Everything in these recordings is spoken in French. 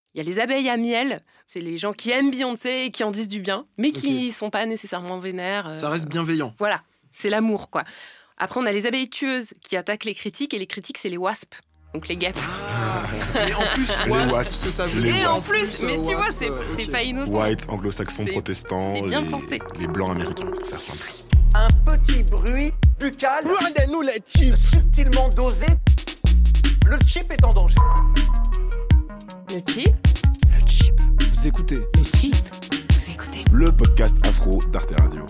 Il y a les abeilles à miel, c'est les gens qui aiment Beyoncé et qui en disent du bien, mais qui sont pas nécessairement vénères. Ça reste bienveillant. Voilà, c'est l'amour, quoi. Après, on a les abeilles tueuses qui attaquent les critiques, et les critiques, c'est les wasps, donc les guêpes. Mais en plus, wasp, que ça veut Et dire. en plus, mais tu vois, c'est pas innocent. White, anglo-saxon, protestant, c'est bien pensé. les blancs américains, pour faire simple. Un petit bruit buccal. Regardez-nous les chips. Subtilement dosé. Le chip est en danger. Le chip. Vous écoutez Le chip. Vous écoutez. Le podcast afro d'Arte Radio.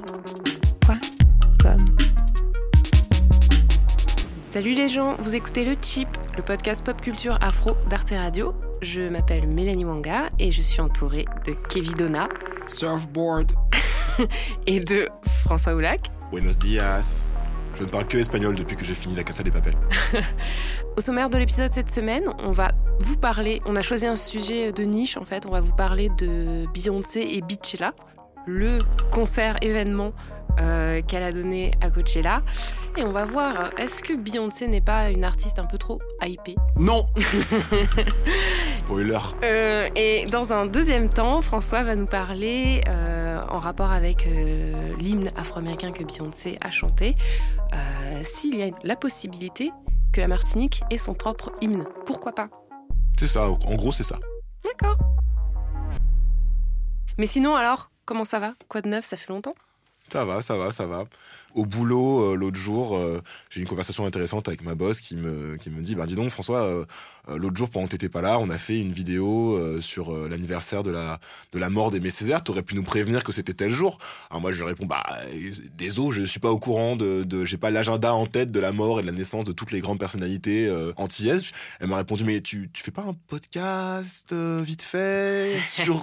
Salut les gens, vous écoutez Le Chip, le podcast pop culture afro d'Arte Radio. Je m'appelle Mélanie Wanga et je suis entourée de Kevin Donna Surfboard. et de François Oulac. Buenos días. Je ne parle que espagnol depuis que j'ai fini la Casa de Papel. Au sommaire de l'épisode cette semaine, on va vous parler, on a choisi un sujet de niche en fait, on va vous parler de Beyoncé et Beachella, le concert événement qu'elle a donné à Coachella. Et on va voir, est-ce que Beyoncé n'est pas une artiste un peu trop hypée ? Non. Spoiler. Et dans un deuxième temps, François va nous parler, en rapport avec l'hymne afro-américain que Beyoncé a chanté, s'il y a la possibilité que la Martinique ait son propre hymne. Pourquoi pas ? C'est ça, en gros c'est ça. D'accord. Mais sinon alors, comment ça va ? Quoi de neuf ? Ça fait longtemps ? Ça va. Au boulot, l'autre jour, j'ai eu une conversation intéressante avec ma boss qui me dit dis donc François, l'autre jour pendant que t'étais pas là, on a fait une vidéo sur l'anniversaire de la mort d'Aimé Césaire. T'aurais pu nous prévenir que c'était tel jour. Alors moi je lui réponds désolé, je suis pas au courant j'ai pas l'agenda en tête de la mort et de la naissance de toutes les grandes personnalités antillaises. Elle m'a répondu mais tu fais pas un podcast vite fait sur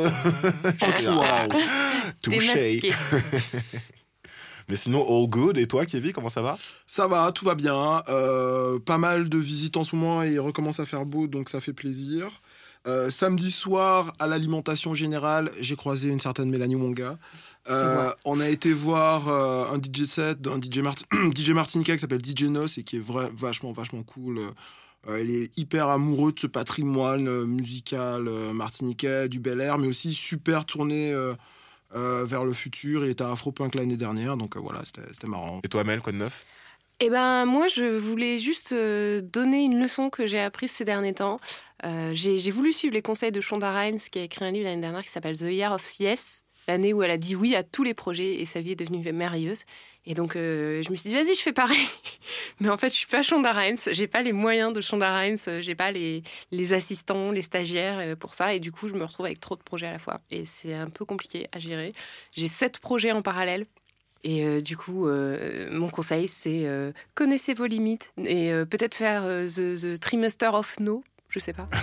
Démasqué. Mais sinon, all good. Et toi, Kevin, comment ça va ? Ça va, tout va bien. Pas mal de visites en ce moment et il recommence à faire beau, donc ça fait plaisir. Samedi soir, à l'alimentation générale, j'ai croisé une certaine Mélanie Wanga. On a été voir un DJ set d'un DJ martiniquais qui s'appelle DJ Nos et qui est vachement cool. Il est hyper amoureux de ce patrimoine musical martiniquais, du Bel Air, mais aussi super tourné vers le futur. Il était à Afropunk l'année dernière, donc voilà, c'était marrant. Et toi, Mel, quoi de neuf ? Eh ben, moi, je voulais juste donner une leçon que j'ai apprise ces derniers temps. J'ai voulu suivre les conseils de Shonda Rhimes, qui a écrit un livre l'année dernière qui s'appelle The Year of Yes, l'année où elle a dit oui à tous les projets et sa vie est devenue merveilleuse. Et donc, je me suis dit, vas-y, je fais pareil. Mais en fait, je suis pas Shonda Rhimes, j'ai pas les moyens de Shonda Rhimes, j'ai pas les assistants, les stagiaires pour ça. Et du coup, je me retrouve avec trop de projets à la fois. Et c'est un peu compliqué à gérer. J'ai 7 projets en parallèle. Et du coup, mon conseil, c'est connaissez vos limites et peut-être faire the trimester of no, je sais pas.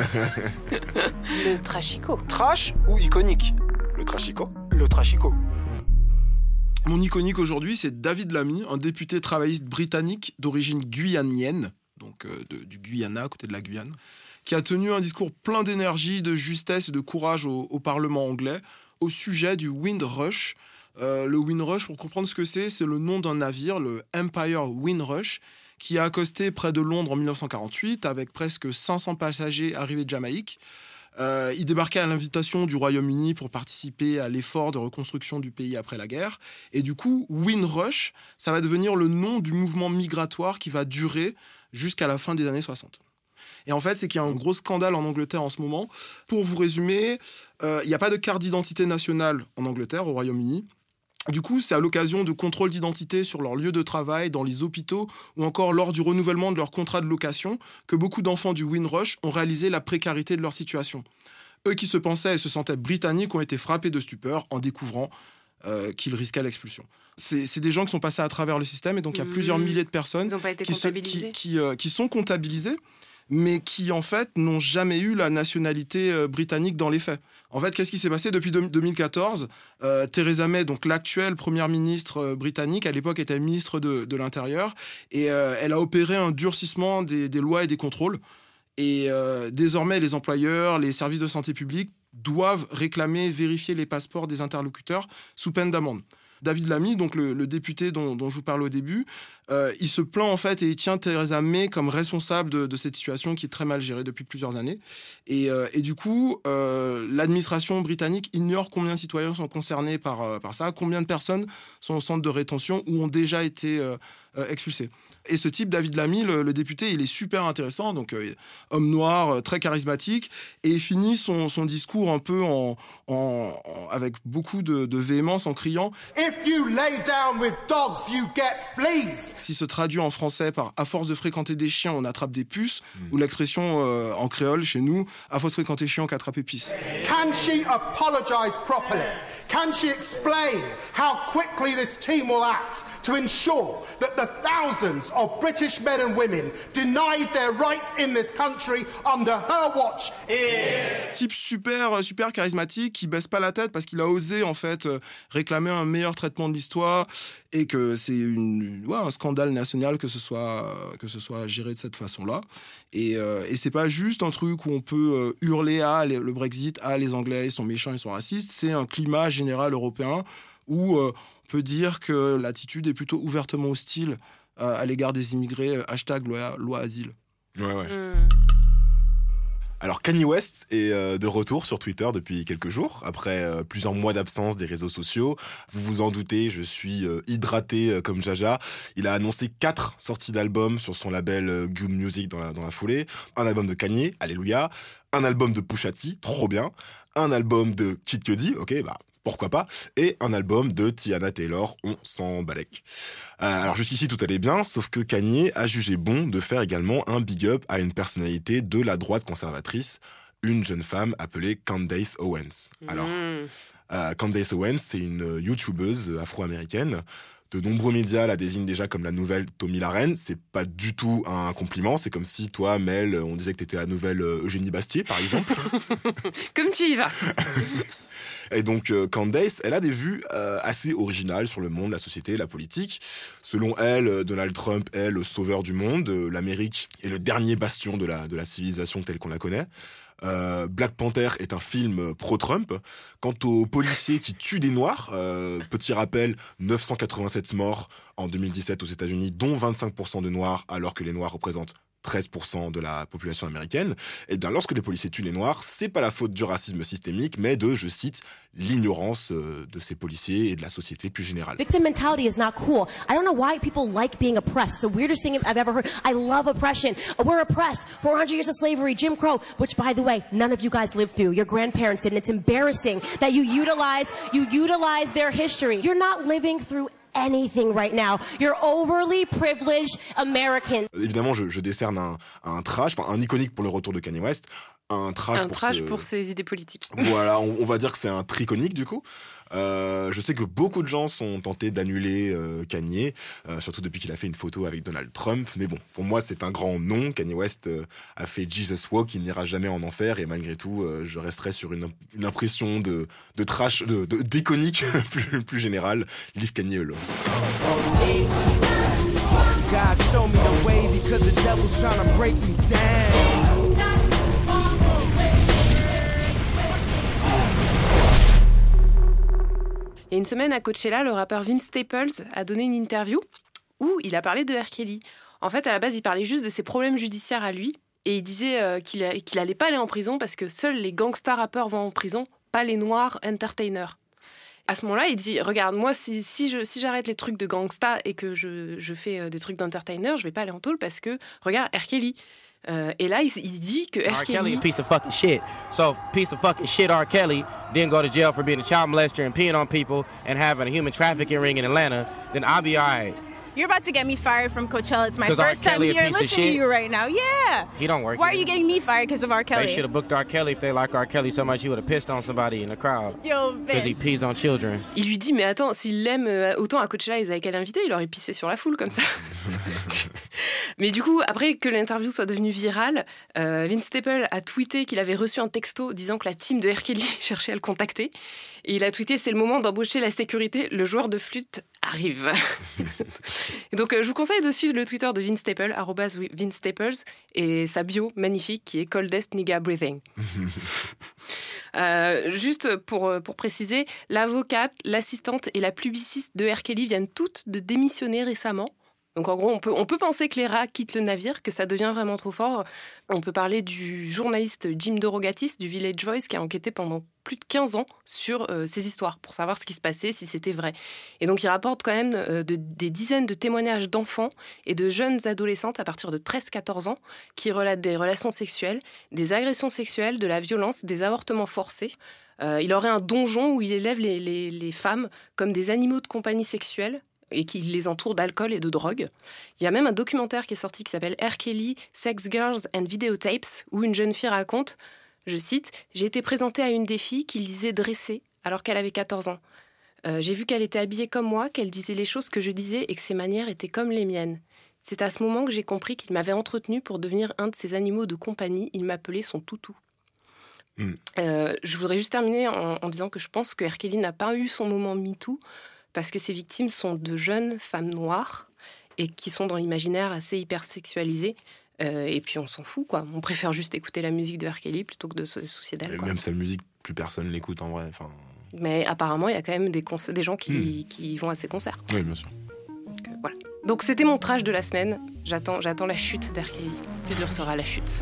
Le trashico. Trash ou iconique ? Le trashico ? Le trashico. Mon iconique aujourd'hui, c'est David Lammy, un député travailliste britannique d'origine guyanienne, donc du Guyana, à côté de la Guyane, qui a tenu un discours plein d'énergie, de justesse et de courage au Parlement anglais au sujet du Windrush. Le Windrush, pour comprendre ce que c'est le nom d'un navire, le Empire Windrush, qui a accosté près de Londres en 1948 avec presque 500 passagers arrivés de Jamaïque. Il débarquait à l'invitation du Royaume-Uni pour participer à l'effort de reconstruction du pays après la guerre. Et du coup, Windrush, ça va devenir le nom du mouvement migratoire qui va durer jusqu'à la fin des années 60. Et en fait, c'est qu'il y a un gros scandale en Angleterre en ce moment. Pour vous résumer, il n'y a pas de carte d'identité nationale en Angleterre, au Royaume-Uni. Du coup, c'est à l'occasion de contrôles d'identité sur leur lieu de travail, dans les hôpitaux ou encore lors du renouvellement de leur contrat de location que beaucoup d'enfants du Windrush ont réalisé la précarité de leur situation. Eux qui se pensaient et se sentaient britanniques ont été frappés de stupeur en découvrant qu'ils risquaient l'expulsion. C'est des gens qui sont passés à travers le système et donc il y a plusieurs milliers de personnes Ils n'ont pas été comptabilisés. qui sont comptabilisées, mais qui en fait n'ont jamais eu la nationalité britannique dans les faits. En fait, qu'est-ce qui s'est passé depuis 2014 ? Theresa May, donc l'actuelle première ministre britannique, à l'époque était ministre de l'Intérieur, et elle a opéré un durcissement des lois et des contrôles. Et désormais, les employeurs, les services de santé publique doivent réclamer, vérifier les passeports des interlocuteurs sous peine d'amende. David Lamy, donc le député dont je vous parlais au début, il se plaint en fait et il tient Theresa May comme responsable de cette situation qui est très mal gérée depuis plusieurs années. Et du coup, l'administration britannique ignore combien de citoyens sont concernés par ça, combien de personnes sont au centre de rétention ou ont déjà été expulsées. Et ce type, David Lamy, le député, il est super intéressant, donc homme noir, très charismatique, et il finit son discours un peu avec beaucoup de véhémence en criant « If you lay down with dogs, you get fleas ». Qui se traduit en français par « à force de fréquenter des chiens, on attrape des puces », ou l'expression en créole chez nous « à force de fréquenter chiens, on attrape des puces ». Can she apologize properly? Can she explain how quickly this team will act to ensure that the thousands of British men and women denied their rights in this country under her watch? Type super charismatique qui baisse pas la tête parce qu'il a osé en fait réclamer un meilleur traitement de l'histoire et que c'est un scandale national que ce soit géré de cette façon-là. Et c'est pas juste un truc où on peut hurler le Brexit, les Anglais ils sont méchants, ils sont racistes. C'est un climat général européen où on peut dire que l'attitude est plutôt ouvertement hostile à l'égard des immigrés. #loi asile. Ouais. Alors Kanye West est de retour sur Twitter depuis quelques jours, après plusieurs mois d'absence des réseaux sociaux. Vous vous en doutez, je suis hydraté comme Jaja. Il a annoncé 4 sorties d'albums sur son label Good Music dans la foulée. Un album de Kanye, Alléluia. Un album de Pusha T, trop bien. Un album de Kid Cudi, ok, pourquoi pas, et un album de Teyana Taylor, on s'en balèque. Alors jusqu'ici tout allait bien, sauf que Kanye a jugé bon de faire également un big up à une personnalité de la droite conservatrice, une jeune femme appelée Candace Owens. Alors, Candace Owens, c'est une youtubeuse afro-américaine. De nombreux médias la désignent déjà comme la nouvelle Tommy Laren. C'est pas du tout un compliment. C'est comme si toi, Mel, on disait que t'étais la nouvelle Eugénie Bastier, par exemple. Comme tu y vas. Et donc Candace, elle a des vues assez originales sur le monde, la société, la politique. Selon elle, Donald Trump est le sauveur du monde. L'Amérique est le dernier bastion de la civilisation telle qu'on la connaît. Black Panther est un film pro-Trump. Quant aux policiers qui tuent des Noirs, petit rappel, 987 morts en 2017 aux États-Unis, dont 25% de Noirs, alors que les Noirs représentent 13% de la population américaine. Et bien, lorsque les policiers tuent les Noirs, c'est pas la faute du racisme systémique, mais de, je cite, l'ignorance de ces policiers et de la société plus générale. Victim mentality is not cool. I don't know why people like being oppressed. It's the weirdest thing I've ever heard. I love oppression. We're oppressed. 400 years of slavery, Jim Crow, which, by the way, none of you guys lived through. Your grandparents didn't. It's embarrassing that you utilize their history. You're not living through anything right now. You're overly privileged Americans. Évidemment, je décerne un trash, un iconique pour le retour de Kanye West, un trash pour ses idées politiques. Voilà, on va dire que c'est un triconique du coup. Je sais que beaucoup de gens sont tentés d'annuler Kanye, surtout depuis qu'il a fait une photo avec Donald Trump. Mais bon, pour moi, c'est un grand non. Kanye West a fait Jesus Walk, il n'ira jamais en enfer. Et malgré tout, je resterai sur une impression de trash, d'iconique plus générale. Leave Kanye alone. God show me the way because the devil's trying to break me down. Il y a une semaine à Coachella, le rappeur Vince Staples a donné une interview où il a parlé de R. Kelly. En fait, à la base, il parlait juste de ses problèmes judiciaires à lui et il disait qu'il allait pas aller en prison parce que seuls les gangsta rappeurs vont en prison, pas les noirs entertainers. À ce moment-là, il dit, regarde, moi, si j'arrête les trucs de gangsta et que je fais des trucs d'entertainer, je vais pas aller en tôle parce que, regarde, R. Kelly. Et là, il dit que R. Kelly... a piece of fucking shit. So, piece of fucking shit R. Kelly didn't go to jail for being a child molester and peeing on people and having a human trafficking ring in Atlanta, then I'll be all right. You're about to get me fired from Coachella. It's my first time here listening to you right now. Yeah. He don't work Why here. are you getting me fired because of R. Kelly? They should have booked R. Kelly if they like R. Kelly so much he would have pissed on somebody in the crowd. Yo, Because he Vince. pees on children. Il lui dit, mais attends, s'il l'aime autant à Coachella, ils avaient qu'à l'inviter, il aurait pissé sur la foule comme ça. Mais du coup, après que l'interview soit devenue virale, Vince Staples a tweeté qu'il avait reçu un texto disant que la team de R. Kelly cherchait à le contacter. Et il a tweeté, c'est le moment d'embaucher la sécurité, le joueur de flûte arrive. Et donc, je vous conseille de suivre le Twitter de Vince Staples, @Vince Staples, et sa bio magnifique qui est Coldest Nigga Breathing. Juste pour préciser, l'avocate, l'assistante et la publiciste de R. Kelly viennent toutes de démissionner récemment. Donc en gros, on peut penser que les rats quittent le navire, que ça devient vraiment trop fort. On peut parler du journaliste Jim DeRogatis du Village Voice qui a enquêté pendant plus de 15 ans sur ces histoires pour savoir ce qui se passait, si c'était vrai. Et donc il rapporte quand même des dizaines de témoignages d'enfants et de jeunes adolescentes à partir de 13-14 ans qui relatent des relations sexuelles, des agressions sexuelles, de la violence, des avortements forcés. Il aurait un donjon où il élève les femmes comme des animaux de compagnie sexuelle et qui les entoure d'alcool et de drogue. Il y a même un documentaire qui est sorti qui s'appelle R. Kelly, Sex Girls and Videotapes, où une jeune fille raconte, je cite, « J'ai été présentée à une des filles qu'il disait dresser alors qu'elle avait 14 ans. J'ai vu qu'elle était habillée comme moi, qu'elle disait les choses que je disais et que ses manières étaient comme les miennes. C'est à ce moment que j'ai compris qu'il m'avait entretenue pour devenir un de ses animaux de compagnie. Il m'appelait son toutou. » Je voudrais juste terminer en disant que je pense que R. Kelly n'a pas eu son moment MeToo, parce que ces victimes sont de jeunes femmes noires et qui sont dans l'imaginaire assez hypersexualisées. Et puis on s'en fout, quoi. On préfère juste écouter la musique de R. Kelly plutôt que de se soucier d'elle. Même sa musique, plus personne l'écoute en vrai. Enfin... Mais apparemment, il y a quand même des gens qui vont à ses concerts, quoi. Oui, bien sûr. Donc, voilà. Donc c'était mon trash de la semaine. J'attends la chute d'R. Kelly. Plus dur sera la chute.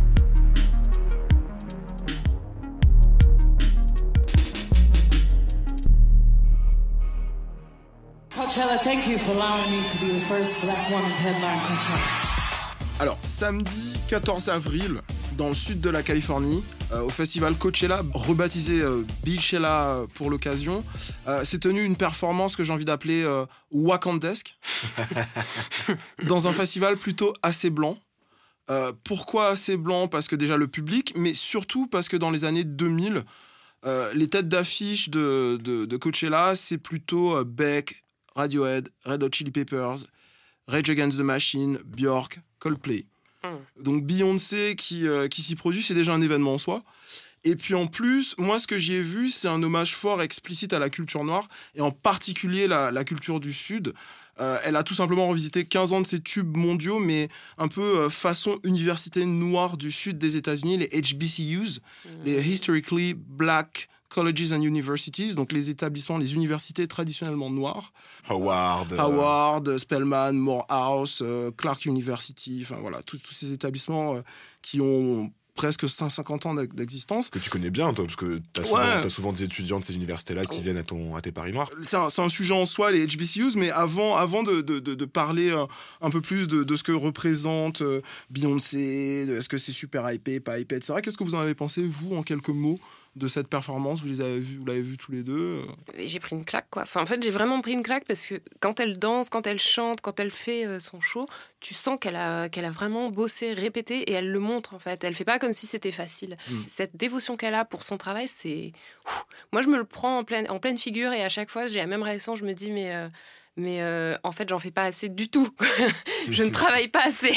Coachella, thank you for allowing me to be the first black woman to headline Coachella. Alors, samedi 14 avril, dans le sud de la Californie, au festival Coachella, rebaptisé Beachella pour l'occasion, s'est tenue une performance que j'ai envie d'appeler wakandesque, dans un festival plutôt assez blanc. Pourquoi assez blanc ? Parce que déjà le public, mais surtout parce que dans les années 2000, les têtes d'affiche de Coachella, c'est plutôt Beck, Radiohead, Red Hot Chili Peppers, Rage Against the Machine, Björk, Coldplay. Donc Beyoncé qui s'y produit, c'est déjà un événement en soi. Et puis en plus, moi ce que j'y ai vu, c'est un hommage fort explicite à la culture noire, et en particulier la culture du Sud. Elle a tout simplement revisité 15 ans de ses tubes mondiaux, mais un peu façon université noire du Sud des États-Unis, les HBCUs, les Historically Black Colleges and Universities, donc les établissements, les universités traditionnellement noires. Howard, Spelman, Morehouse, Clark University, enfin voilà, tous ces établissements qui ont presque 150 ans d'existence. Que tu connais bien, toi, parce que t'as souvent des étudiants de ces universités-là qui viennent à tes Paris Noirs. C'est un sujet en soi, les HBCUs, mais avant de parler un peu plus de ce que représente Beyoncé, est-ce que c'est super hypé, pas hypé, etc., qu'est-ce que vous en avez pensé, vous, en quelques mots, de cette performance? Vous l'avez vu tous les deux? J'ai pris une claque, quoi. Enfin, en fait, j'ai vraiment pris une claque parce que quand elle danse, quand elle chante, quand elle fait son show, tu sens qu'elle a vraiment bossé, répété, et elle le montre, en fait. Elle fait pas comme si c'était facile. Cette dévotion qu'elle a pour son travail, c'est... Moi, je me le prends en pleine figure, et à chaque fois, j'ai la même réaction. Je me dis, mais en fait, j'en fais pas assez du tout. Je ne travaille pas assez.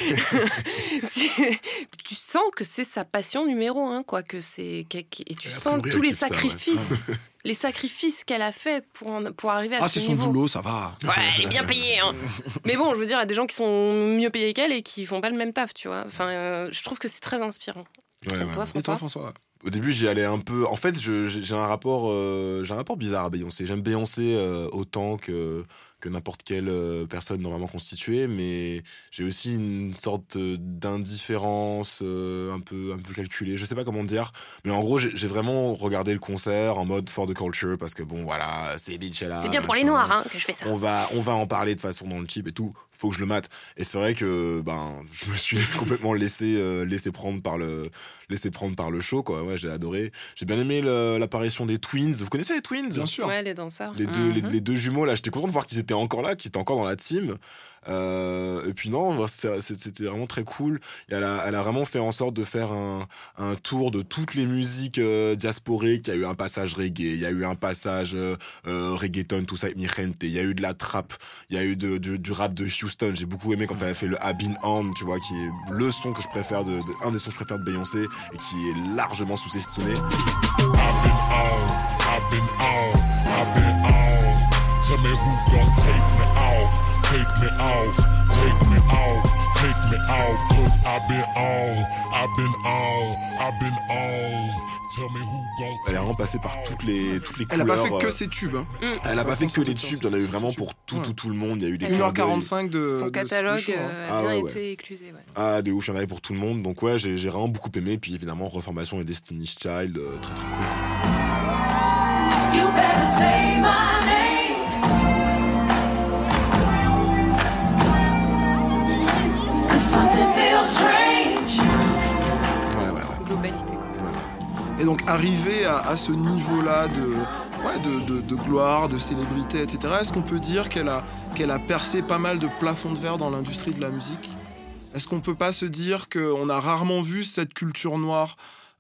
Tu sens que c'est sa passion numéro 1, quoi. Et tu sens tous les sacrifices. Les sacrifices qu'elle a fait pour arriver à ce niveau. Ah, c'est son boulot, ça va. Ouais, elle est bien payée, hein. Mais bon, je veux dire, il y a des gens qui sont mieux payés qu'elle et qui font pas le même taf, tu vois. Enfin, je trouve que c'est très inspirant. Toi, François? Au début, j'y allais un peu... En fait, j'ai un rapport bizarre à Beyoncé. J'aime Beyoncé autant que n'importe quelle personne normalement constituée, mais j'ai aussi une sorte d'indifférence un peu calculée. Je sais pas comment dire, mais en gros, j'ai vraiment regardé le concert en mode for the culture, parce que bon, voilà, c'est Beachella. C'est bien pour les Noirs, hein, que je fais ça. On va en parler de façon dans le clip et tout. Faut que je le mate. Et c'est vrai que je me suis complètement laissé prendre par le show, quoi. Ouais, j'ai adoré. J'ai bien aimé l'apparition des Twins. Vous connaissez les Twins? Bien sûr. Ouais, les danseurs. Les deux jumeaux là, j'étais content de voir qu'ils étaient encore là, qu'ils étaient encore dans la team. Et puis non, c'était vraiment très cool. Et elle a vraiment fait en sorte de faire un tour de toutes les musiques diasporiques. Il y a eu un passage reggae, il y a eu un passage reggaeton, tout ça avec Mi Gente. Il y a eu de la trap, il y a eu du rap de Houston. J'ai beaucoup aimé quand elle a fait le I've Been On, tu vois, qui est le son que je préfère un des sons que je préfère de Beyoncé et qui est largement sous-estimé. Tell me who gon' take me out, take me out, take me out, take me out, 'cause I've been on. Tell me who gon' Elle est vraiment passée par toutes les couleurs. Elle a pas fait que ses tubes. Hein. Elle a pas fait que des tubes, il y en a eu vraiment pour tout le monde. Il y a eu des 1h45 de son catalogue de a bien été éclusé. Ouais. Ah, de ouf, il y en avait pour tout le monde. Donc ouais, j'ai vraiment beaucoup aimé. Puis évidemment, Reformation et Destiny's Child, très très cool. You better say my name. Something feels strange. Ouais. Globalité. Et donc arriver à ce niveau-là de gloire, de célébrité, etc. Est-ce qu'on peut dire qu'elle a percé pas mal de plafonds de verre dans l'industrie de la musique ? Est-ce qu'on peut pas se dire qu'on a rarement vu cette culture noire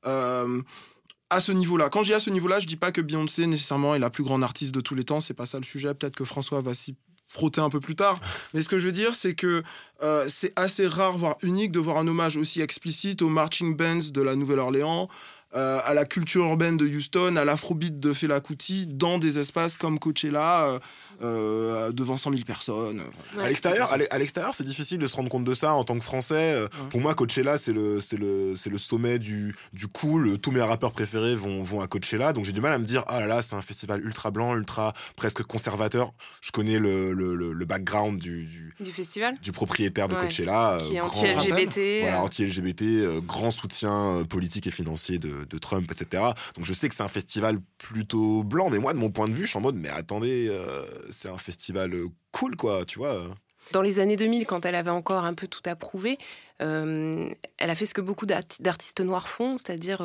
à ce niveau-là ? Quand je dis à ce niveau-là, je dis pas que Beyoncé nécessairement est la plus grande artiste de tous les temps, c'est pas ça le sujet. Peut-être que François va s'y frotter un peu plus tard. Mais ce que je veux dire, c'est que c'est assez rare, voire unique, de voir un hommage aussi explicite aux marching bands de la Nouvelle-Orléans, à la culture urbaine de Houston, à l'afrobeat de Fela Kuti, dans des espaces comme Coachella, devant 100 000 personnes. Ouais. À l'extérieur, c'est difficile de se rendre compte de ça en tant que Français. Pour moi, Coachella, c'est le sommet du cool. Tous mes rappeurs préférés vont à Coachella, donc j'ai du mal à me dire ah là là, c'est un festival ultra blanc, ultra presque conservateur. Je connais le background du festival, du propriétaire de Coachella, qui est anti-LGBT, voilà, anti-LGBT, grand soutien politique et financier de Trump, etc. Donc je sais que c'est un festival plutôt blanc, mais moi, de mon point de vue, je suis en mode mais attendez. C'est un festival cool, quoi, tu vois. Dans les années 2000, quand elle avait encore un peu tout à prouver, elle a fait ce que beaucoup d'artistes noirs font, c'est-à-dire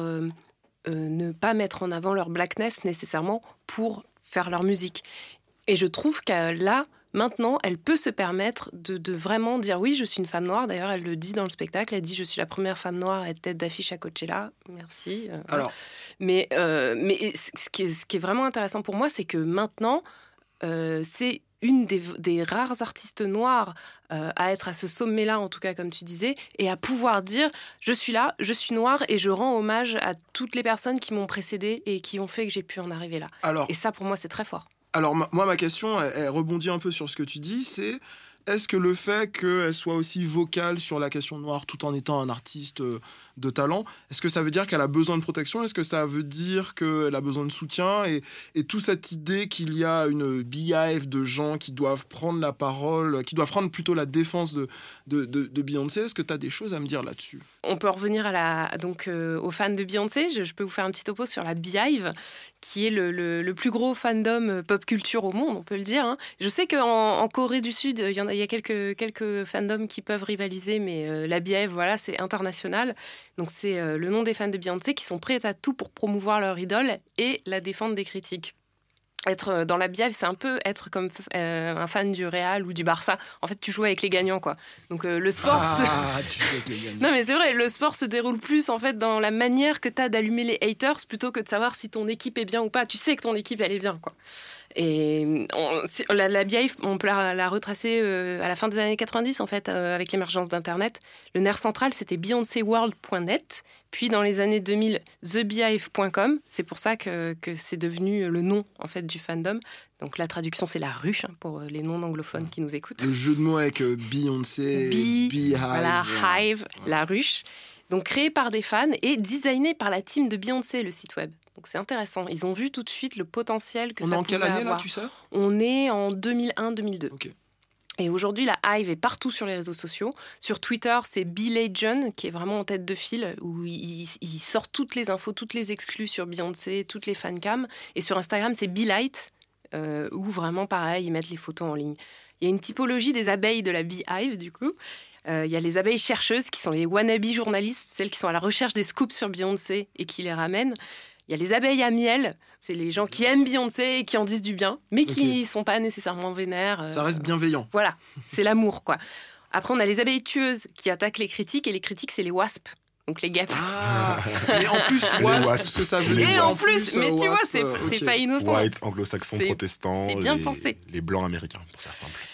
ne pas mettre en avant leur blackness nécessairement pour faire leur musique. Et je trouve que là, maintenant, elle peut se permettre de vraiment dire oui, je suis une femme noire. D'ailleurs, elle le dit dans le spectacle. Elle dit je suis la première femme noire à être tête d'affiche à Coachella. Merci. Alors, mais ce qui est vraiment intéressant pour moi, c'est que maintenant, c'est une des rares artistes noirs à être à ce sommet-là, en tout cas, comme tu disais, et à pouvoir dire je suis là, je suis noire et je rends hommage à toutes les personnes qui m'ont précédée et qui ont fait que j'ai pu en arriver là. Et ça, pour moi, c'est très fort. Alors, moi, ma question, elle rebondit un peu sur ce que tu dis, c'est est-ce que le fait qu'elle soit aussi vocale sur la question noire tout en étant un artiste de talent, est-ce que ça veut dire qu'elle a besoin de protection ? Est-ce que ça veut dire qu'elle a besoin de soutien ? Et toute cette idée qu'il y a une beehive de gens qui doivent prendre la parole, qui doivent prendre plutôt la défense de Beyoncé, est-ce que tu as des choses à me dire là-dessus ? On peut revenir aux fans de Beyoncé. Je peux vous faire un petit topo sur la beehive, qui est le plus gros fandom pop culture au monde, on peut le dire. Hein. Je sais qu'en Corée du Sud, il y a quelques fandoms qui peuvent rivaliser, mais la Beehive, voilà, c'est international. Donc c'est le nom des fans de Beyoncé qui sont prêts à tout pour promouvoir leur idole et la défendre des critiques. Être dans la Beehive, c'est un peu être comme un fan du Real ou du Barça. En fait, tu joues avec les gagnants, quoi. Donc le sport... tu joues avec les gagnants. Non, mais c'est vrai, le sport se déroule plus en fait dans la manière que tu as d'allumer les haters plutôt que de savoir si ton équipe est bien ou pas. Tu sais que ton équipe, elle est bien, quoi. Et la Beehive, on peut la retracer à la fin des années 90, en fait, avec l'émergence d'Internet. Le nerf central, c'était BeyoncéWorld.net. Puis, dans les années 2000, TheBeehive.com. C'est pour ça que c'est devenu le nom, en fait, du fandom. Donc, la traduction, c'est la ruche, hein, pour les non-anglophones qui nous écoutent. Le jeu de mots avec Beyoncé, Beehive. Voilà, Hive, la ruche. Donc, créé par des fans et designé par la team de Beyoncé, le site web. Donc c'est intéressant. Ils ont vu tout de suite le potentiel que ça pouvait avoir. On est en quelle année, là, tu sais ? On est en 2001-2002. Okay. Et aujourd'hui, la Hive est partout sur les réseaux sociaux. Sur Twitter, c'est BeLegend, qui est vraiment en tête de file, où il sort toutes les infos, toutes les exclus sur Beyoncé, toutes les fancams. Et sur Instagram, c'est BeLight, où vraiment, pareil, ils mettent les photos en ligne. Il y a une typologie des abeilles de la Beehive, du coup. Il y a les abeilles chercheuses, qui sont les wannabe journalistes, celles qui sont à la recherche des scoops sur Beyoncé et qui les ramènent. Il y a les abeilles à miel, c'est les gens qui aiment Beyoncé et qui en disent du bien, mais qui ne sont pas nécessairement vénères. Ça reste bienveillant. Voilà, c'est l'amour, quoi. Après, on a les abeilles tueuses qui attaquent les critiques, et les critiques, c'est les wasps, donc les guêpes. Mais en plus, wasp, ce que ça veut dire. Et en plus, mais tu vois, c'est pas innocent. White, anglo-saxon, protestant, c'est bien pensé. Les blancs américains, pour faire simple.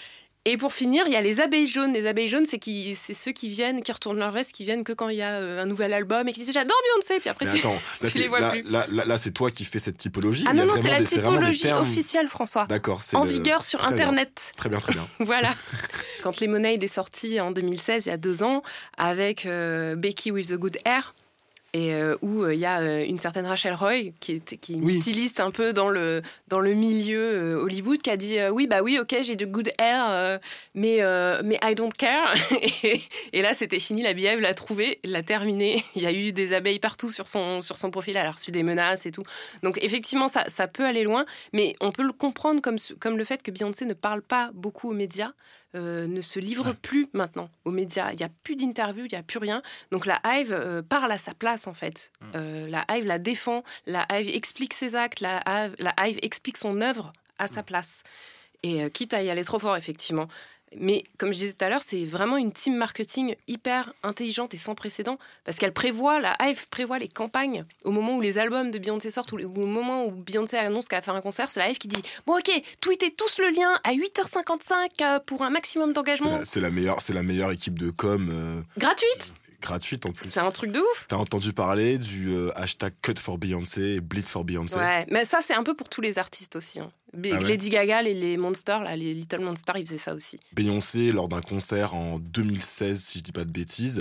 Et pour finir, il y a les abeilles jaunes. Les abeilles jaunes, c'est ceux qui viennent, qui retournent leur veste, qui viennent que quand il y a un nouvel album et qui disent j'adore Beyoncé, puis après tu les vois plus. Là, c'est toi qui fais cette typologie. Ah non, c'est la typologie officielle, François. D'accord, c'est en vigueur sur Internet. Très bien. Voilà. Quand Lemonade est sorti en 2016, il y a 2 ans, avec Becky with the Good Hair. Et où il y a une certaine Rachel Roy, qui est une styliste un peu dans le milieu Hollywood, qui a dit oui, ok, j'ai de good hair, mais I don't care. Et là, c'était fini, la Beehive l'a trouvé, l'a terminé. Il y a eu des abeilles partout sur son profil, elle a reçu des menaces et tout. Donc effectivement, ça peut aller loin, mais on peut le comprendre comme le fait que Beyoncé ne parle pas beaucoup aux médias. Ne se livre plus maintenant aux médias. Il n'y a plus d'interviews, il n'y a plus rien. Donc la Hive parle à sa place, en fait. La Hive la défend, la Hive explique ses actes, la Hive explique son œuvre à sa place. Et quitte à y aller trop fort, effectivement. Mais comme je disais tout à l'heure, c'est vraiment une team marketing hyper intelligente et sans précédent, parce qu'elle la Hive prévoit les campagnes au moment où les albums de Beyoncé sortent, ou au moment où Beyoncé annonce qu'elle va faire un concert. C'est la Hive qui dit bon, ok, tweetez tous le lien à 8h55 pour un maximum d'engagement. C'est la meilleure équipe de com gratuite en plus. C'est un truc de ouf. T'as entendu parler du hashtag Cut for Beyoncé et Bleed for Beyoncé? Ouais, mais ça c'est un peu pour tous les artistes aussi. Lady Gaga, les Monsters, là, les Little Monsters, ils faisaient ça aussi. Beyoncé, lors d'un concert en 2016, si je dis pas de bêtises,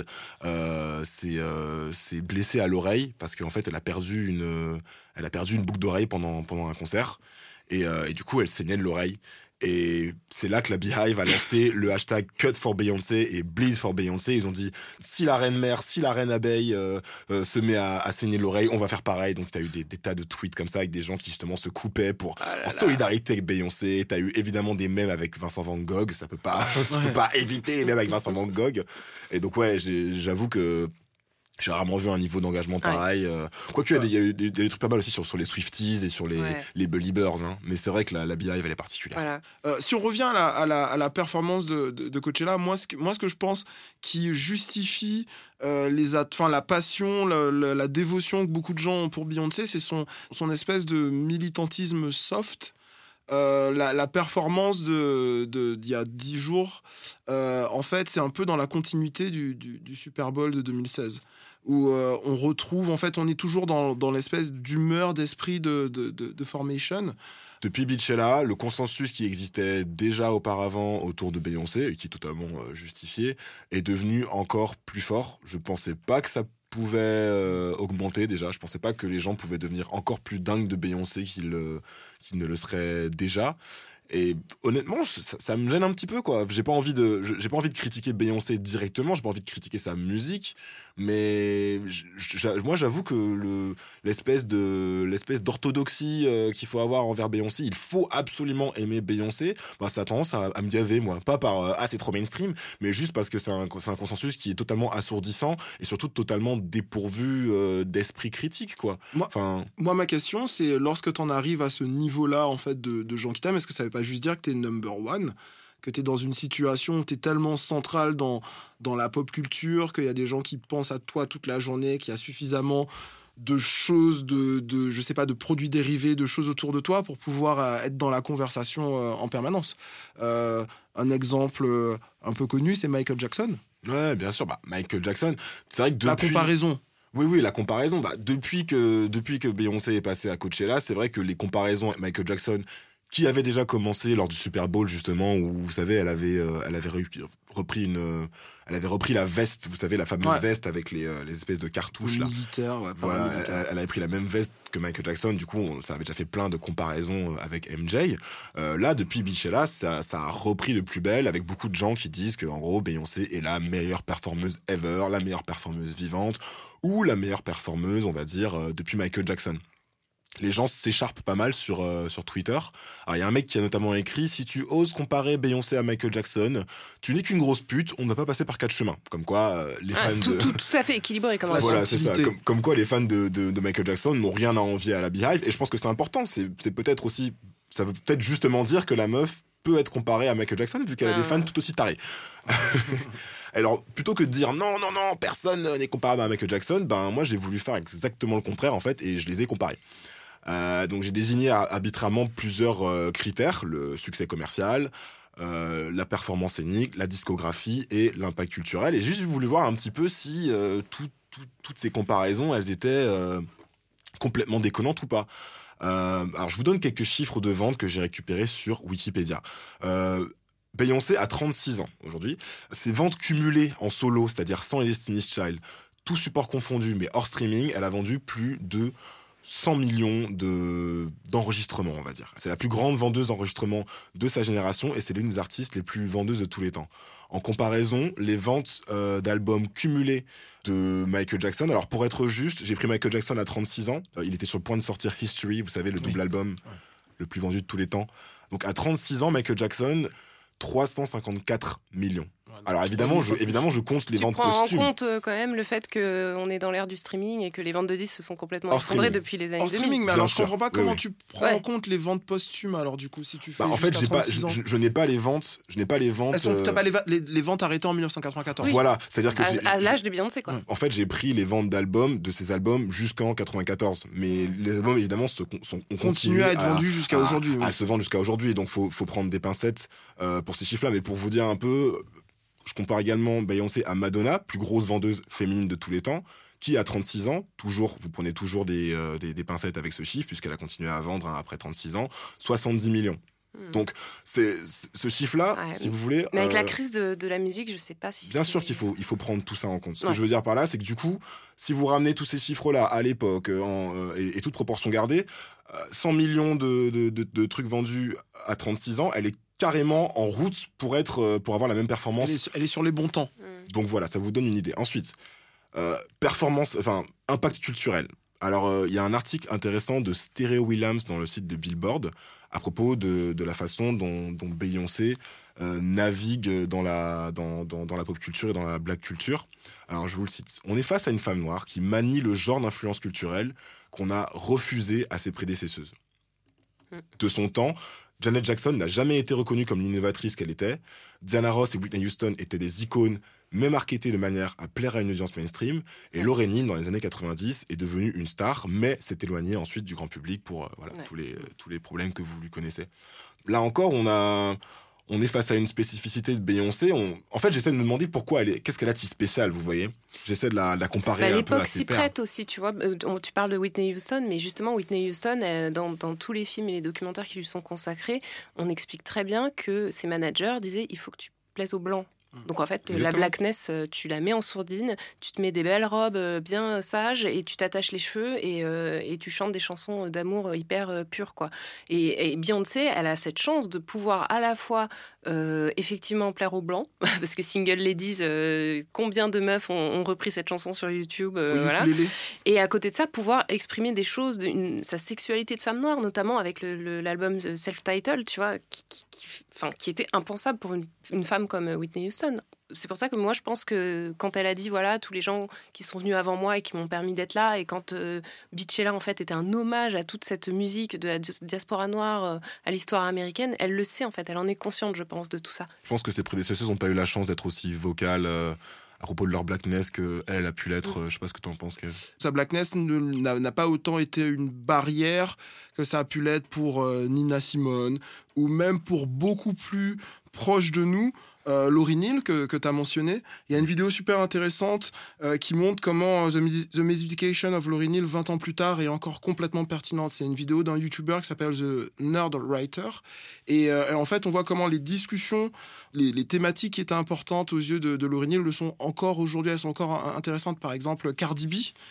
s'est blessée à l'oreille parce qu'en fait, elle a perdu une boucle d'oreille pendant un concert et du coup, elle saignait de l'oreille. Et c'est là que la Beehive a lancé le hashtag Cut for Beyoncé et Bleed for Beyoncé. Ils ont dit si la reine mère, si la reine abeille se met à saigner l'oreille, on va faire pareil. Donc t'as eu des tas de tweets comme ça avec des gens qui justement se coupaient en solidarité avec Beyoncé. T'as eu évidemment des mèmes avec Vincent Van Gogh. Tu peux pas éviter les mèmes avec Vincent Van Gogh. Et donc j'avoue que j'ai rarement vu un niveau d'engagement pareil. Quoique, il y a eu des trucs pas mal aussi sur les Swifties et sur les Beliebers. Hein. Mais c'est vrai que la Beehive, elle est particulière. Voilà. Si on revient à la performance de Coachella, moi, ce que je pense qui justifie la passion, la dévotion que beaucoup de gens ont pour Beyoncé, c'est son espèce de militantisme soft. La performance d'il y a 10 jours, en fait, c'est un peu dans la continuité du Super Bowl de 2016. Où on retrouve, en fait, on est toujours dans l'espèce d'humeur, d'esprit de Formation. Depuis Beachella, le consensus qui existait déjà auparavant autour de Beyoncé, et qui est totalement justifié, est devenu encore plus fort. Je pensais pas que ça pouvait augmenter déjà. Je pensais pas que les gens pouvaient devenir encore plus dingues de Beyoncé qu'ils ne le seraient déjà. Et honnêtement, ça me gêne un petit peu, quoi. J'ai pas envie de critiquer Beyoncé directement, j'ai pas envie de critiquer sa musique, mais moi j'avoue que l'espèce d'orthodoxie qu'il faut avoir envers Beyoncé, il faut absolument aimer Beyoncé, ça a tendance à me gaver, moi. Pas par c'est trop mainstream, mais juste parce que c'est un consensus qui est totalement assourdissant et surtout totalement dépourvu d'esprit critique, quoi. Moi, ma question, c'est lorsque t'en arrives à ce niveau-là, en fait, de gens qui t'aiment, est-ce que ça veut pas juste dire que t'es number one, que t'es dans une situation où t'es tellement central dans la pop culture, qu'il y a des gens qui pensent à toi toute la journée, qu'il y a suffisamment de choses, je sais pas, de produits dérivés, de choses autour de toi pour pouvoir être dans la conversation en permanence. Un exemple un peu connu, c'est Michael Jackson. Ouais, bien sûr. Michael Jackson, c'est vrai que depuis... La comparaison. Oui, la comparaison. Depuis que Beyoncé est passée à Coachella, c'est vrai que les comparaisons avec Michael Jackson, qui avait déjà commencé lors du Super Bowl, justement, où, vous savez, elle avait repris la veste, vous savez, la fameuse veste avec les espèces de cartouches, là. Militaire, voilà, elle avait pris la même veste que Michael Jackson, du coup, ça avait déjà fait plein de comparaisons avec MJ. Là, depuis Beachella, ça a repris de plus belle, avec beaucoup de gens qui disent que, en gros, Beyoncé est la meilleure performeuse ever, la meilleure performeuse vivante, ou la meilleure performeuse, on va dire, depuis Michael Jackson. Les gens s'écharpent pas mal sur Twitter. Alors, il y a un mec qui a notamment écrit « Si tu oses comparer Beyoncé à Michael Jackson, tu n'es qu'une grosse pute, on ne va pas passer par 4 chemins. » Comme quoi, les fans tout à fait équilibré comme voilà, c'est ça. Comme quoi, les fans de Michael Jackson n'ont rien à envier à la Beehive. Et je pense que c'est important. C'est peut-être aussi... Ça veut peut-être justement dire que la meuf peut être comparée à Michael Jackson, vu qu'elle a des fans tout aussi tarés. Alors, plutôt que de dire non, personne n'est comparable à Michael Jackson, moi, j'ai voulu faire exactement le contraire, en fait, et je les ai comparés. Donc j'ai désigné arbitrairement plusieurs critères: le succès commercial, la performance scénique, la discographie et l'impact culturel. Et j'ai juste voulu voir un petit peu si toutes ces comparaisons, elles étaient complètement déconnantes ou pas. Alors, je vous donne quelques chiffres de vente que j'ai récupérés sur Wikipédia. Beyoncé a 36 ans aujourd'hui. Ses ventes cumulées en solo, c'est-à-dire sans Destiny's Child, tout support confondu, mais hors streaming, elle a vendu plus de 100 millions d'enregistrements, on va dire. C'est la plus grande vendeuse d'enregistrements de sa génération et c'est l'une des artistes les plus vendeuses de tous les temps. En comparaison, les ventes d'albums cumulés de Michael Jackson, alors pour être juste, j'ai pris Michael Jackson à 36 ans, il était sur le point de sortir History, vous savez, le double album le plus vendu de tous les temps. Donc à 36 ans, Michael Jackson, 354 millions. Alors évidemment, je compte les ventes posthumes. Tu prends en compte quand même le fait qu'on est dans l'ère du streaming et que les ventes de disques se sont complètement effondrées depuis les années 2000. En streaming, mais alors je comprends pas comment tu prends en compte les ventes posthumes. Alors du coup, si tu fais en fait, je n'ai pas les ventes. Tu n'as pas les ventes arrêtées en 1994. Oui. Voilà, c'est-à-dire que à l'âge de Beyoncé, quoi. En fait, j'ai pris les ventes d'albums de ces albums jusqu'en 94, mais les albums évidemment ont continué à être vendus jusqu'à aujourd'hui. À se vendre jusqu'à aujourd'hui, donc faut prendre des pincettes pour ces chiffres-là. Mais pour vous dire un peu. Je compare également Beyoncé à Madonna, plus grosse vendeuse féminine de tous les temps, qui à 36 ans, vous prenez toujours des pincettes avec ce chiffre, puisqu'elle a continué à vendre après 36 ans, 70 millions. Donc, c'est ce chiffre-là, si vous voulez... Mais avec la crise de la musique, je sais pas si... Bien sûr qu'il faut prendre tout ça en compte. Ce que je veux dire par là, c'est que du coup, si vous ramenez tous ces chiffres-là à l'époque, et toute proportion gardée, 100 millions de trucs vendus à 36 ans, elle est carrément en route pour avoir la même performance. Elle est sur les bons temps. Donc voilà, ça vous donne une idée. Ensuite, impact culturel. Alors, il y a un article intéressant de Stereo Williams dans le site de Billboard à propos de la façon dont Beyoncé navigue dans la pop culture et dans la black culture. Alors, je vous le cite. On est face à une femme noire qui manie le genre d'influence culturelle qu'on a refusé à ses prédécesseuses. De son temps, Janet Jackson n'a jamais été reconnue comme l'innovatrice qu'elle était. Diana Ross et Whitney Houston étaient des icônes, mais marketées de manière à plaire à une audience mainstream. Et Lauryn Hill, dans les années 90, est devenue une star, mais s'est éloignée ensuite du grand public pour tous les problèmes que vous lui connaissez. Là encore, on est face à une spécificité de Beyoncé. En fait, j'essaie de me demander qu'est-ce qu'elle a de si spécial, vous voyez. J'essaie de la comparer un peu à ses pairs. L'époque s'y prête aussi, tu vois. Tu parles de Whitney Houston, mais justement, Whitney Houston, dans tous les films et les documentaires qui lui sont consacrés, on explique très bien que ses managers disaient « il faut que tu plaises aux Blancs ». Donc en fait, la blackness, tu la mets en sourdine, tu te mets des belles robes bien sages et tu t'attaches les cheveux et tu chantes des chansons d'amour hyper pures, quoi. Et Beyoncé, elle a cette chance de pouvoir à la fois effectivement plaire aux Blancs, parce que Single Ladies, combien de meufs ont repris cette chanson sur YouTube, voilà. Et à côté de ça, pouvoir exprimer des choses, sa sexualité de femme noire, notamment avec l'album Self-Titled, tu vois, qui était impensable pour une femme comme Whitney Houston. C'est pour ça que moi je pense que quand elle a dit voilà tous les gens qui sont venus avant moi et qui m'ont permis d'être là, et quand Beachella en fait était un hommage à toute cette musique de la diaspora noire, à l'histoire américaine, elle le sait en fait, elle en est consciente, je pense, de tout ça. Je pense que ses prédécesseurs n'ont pas eu la chance d'être aussi vocales à propos de leur blackness qu'elle a pu l'être. Je sais pas ce que tu en penses, Kev. Sa blackness n'a pas autant été une barrière que ça a pu l'être pour Nina Simone, ou même pour beaucoup plus proche de nous, Lauryn Hill, que tu as mentionné. Il y a une vidéo super intéressante qui montre comment The Medication of Lauryn Hill 20 ans plus tard est encore complètement pertinente. C'est une vidéo d'un YouTuber qui s'appelle The Nerd Writer. Et en fait, on voit comment les discussions, les thématiques qui étaient importantes aux yeux de Lauryn Hill le sont encore aujourd'hui. Elles sont encore intéressantes. Par exemple, Cardi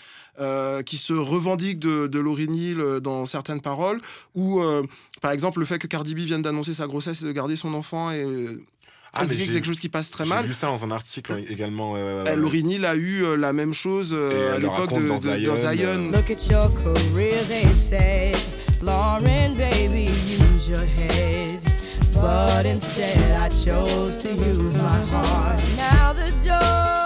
B, qui se revendique de Lauryn Hill dans certaines paroles, ou par exemple le fait que Cardi B vienne d'annoncer sa grossesse et de garder son enfant et c'est quelque chose qui passe très mal. J'ai lu ça dans un article également. Lauryn Hill a eu la même chose à l'époque de Zion. Look at your career, they say, Lauryn, baby, use your head. But instead I chose to use my heart. Now the joy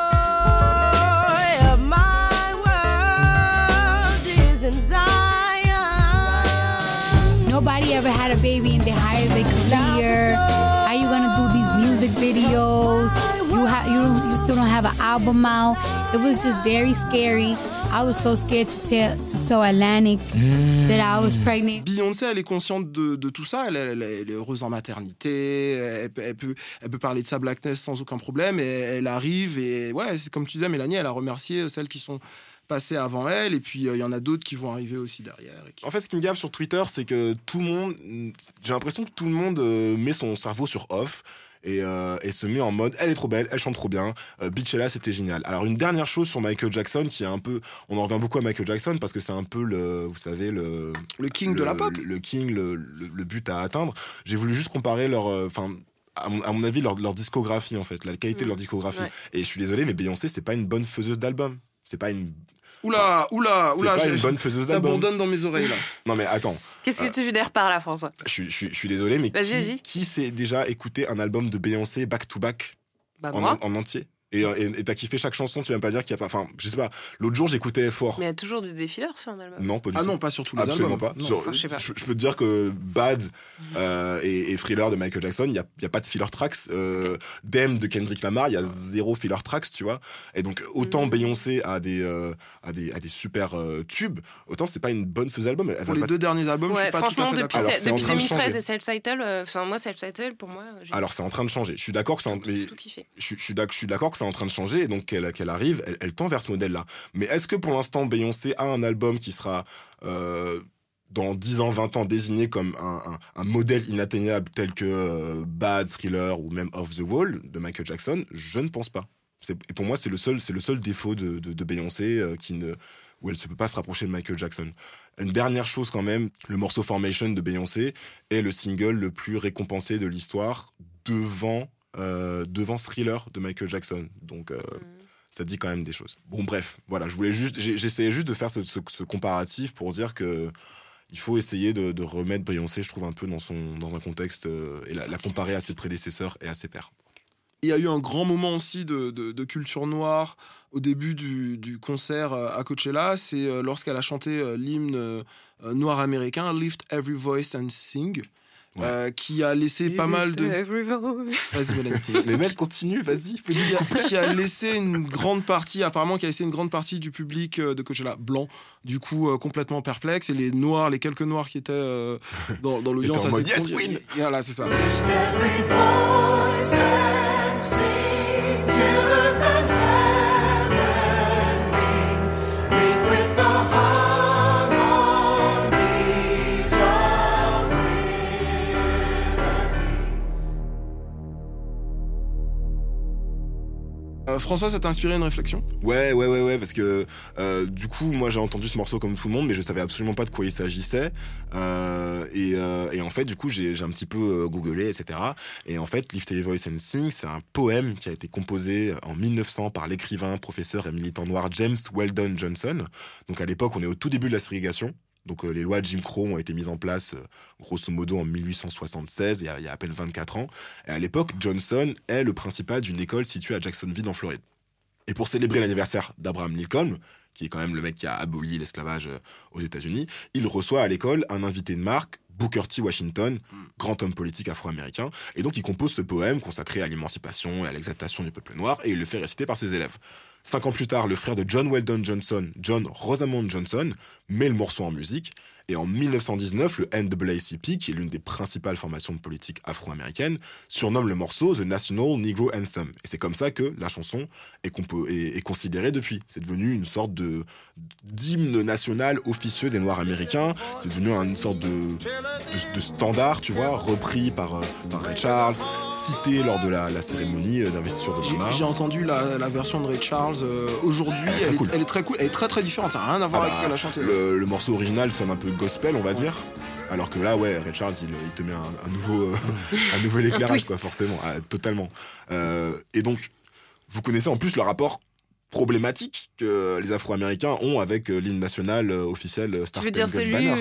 of my world is in Zion. nobody ever had a baby and they hired their career. How you gonna do these music videos? You still don't have an album out. It was just very scary. I was so scared to tell Atlantic that I was pregnant. Beyoncé, elle est consciente de tout ça. Elle est heureuse en maternité. Elle peut parler de sa blackness sans aucun problème. Et elle arrive et ouais, c'est comme tu disais, Mélanie, elle a remercié celles qui sont passées avant elle. Et puis il y en a d'autres qui vont arriver aussi derrière. En fait, ce qui me gave sur Twitter, c'est que tout le monde, j'ai l'impression que tout le monde met son cerveau sur off. Et se met en mode elle est trop belle, elle chante trop bien, Beachella c'était génial. Alors une dernière chose sur Michael Jackson qui est un peu, on en revient beaucoup à Michael Jackson parce que c'est un peu vous savez le king de la pop, le king, le but à atteindre. J'ai voulu juste comparer leur à mon avis leur discographie en fait, la qualité de leur discographie. Ouais. Et je suis désolé mais Beyoncé c'est pas une bonne faiseuse d'album, c'est pas une Oula, c'est pas une bonne faiseuse d'album. Ça bourdonne dans mes oreilles là. Non mais attends. Qu'est-ce que tu veux dire par là, François ? Je suis désolé, mais qui s'est déjà écouté un album de Beyoncé back to back en entier ? Et t'as kiffé chaque chanson, tu vas pas dire qu'il y a pas. Enfin, je sais pas. L'autre jour, j'écoutais Fort. Mais il y a toujours des défileurs sur un album. Non, pas du tout. Ah non, pas sur tous les albums. Absolument pas. Je peux te dire que Bad et Thriller de Michael Jackson, il y a pas de filler tracks. Damn de Kendrick Lamar, il y a 0 filler tracks, tu vois. Et donc autant Beyoncé a des super tubes, autant c'est pas une bonne faiseuse d'album. Pour les 2 derniers albums, je suis pas tout à fait d'accord. Depuis 2013 et Self-Titled, moi Self-Titled pour moi. Alors c'est en train de changer. Je suis d'accord que je suis d'accord que c'est en train de changer et donc qu'elle arrive, elle tend vers ce modèle-là. Mais est-ce que pour l'instant Beyoncé a un album qui sera dans 10 ans, 20 ans désigné comme un modèle inatteignable tel que Bad, Thriller ou même Off the Wall de Michael Jackson? Je ne pense pas. Et pour moi, c'est le seul défaut de Beyoncé où elle ne peut pas se rapprocher de Michael Jackson. Une dernière chose quand même, le morceau Formation de Beyoncé est le single le plus récompensé de l'histoire devant Thriller de Michael Jackson. Donc ça dit quand même des choses. Bon bref, voilà, j'essayais juste de faire ce comparatif pour dire que il faut essayer de remettre Beyoncé, je trouve, un peu dans un contexte et la comparer à ses prédécesseurs et à ses pairs. Il y a eu un grand moment aussi de culture noire au début du concert à Coachella. C'est lorsqu'elle a chanté l'hymne noir américain, Lift Every Voice and Sing. Ouais. Qui a laissé pas mal de... Vas-y, Mélanie. Les mecs continuent, vas-y. Qui a laissé une grande partie, apparemment, qui a laissé une grande partie du public de Coachella blanc, du coup complètement perplexe. Et les quelques noirs qui étaient dans l'audience, en mode yes, Queen. Voilà, c'est ça. François, ça t'a inspiré une réflexion ? Ouais, parce que du coup, moi j'ai entendu ce morceau comme tout le monde, mais je savais absolument pas de quoi il s'agissait. Et en fait, du coup, j'ai un petit peu googlé, etc. Et en fait, Lift Every Voice and Sing, c'est un poème qui a été composé en 1900 par l'écrivain, professeur et militant noir James Weldon Johnson. Donc à l'époque, on est au tout début de la ségrégation. Donc les lois de Jim Crow ont été mises en place grosso modo en 1876, il y a à peine 24 ans. Et à l'époque, Johnson est le principal d'une école située à Jacksonville en Floride. Et pour célébrer l'anniversaire d'Abraham Lincoln, qui est quand même le mec qui a aboli l'esclavage aux États-Unis, il reçoit à l'école un invité de marque, Booker T. Washington, grand homme politique afro-américain. Et donc il compose ce poème consacré à l'émancipation et à l'exaltation du peuple noir, et il le fait réciter par ses élèves. 5 ans plus tard, le frère de John Weldon Johnson, John Rosamond Johnson, met le morceau en musique. Et en 1919, le NAACP, qui est l'une des principales formations politiques afro-américaines, surnomme le morceau The National Negro Anthem. Et c'est comme ça que la chanson est considérée depuis. C'est devenu une sorte d'hymne national officieux des Noirs américains. C'est devenu une sorte de standard, tu vois, repris par Ray Charles, cité lors de la cérémonie d'investiture d'Obama. J'ai entendu la version de Ray Charles aujourd'hui. Elle est très cool. Elle est très très différente. Ça n'a rien à voir avec ce qu'elle a chanté. Le morceau original sonne un peu gospel, on va dire. Alors que là, ouais, Ray Charles, il te met un nouveau éclairage, quoi, forcément. Totalement. Et donc, vous connaissez en plus le rapport problématique que les Afro-Américains ont avec l'hymne national officiel Star Spangled Banner. Tu veux dire celui où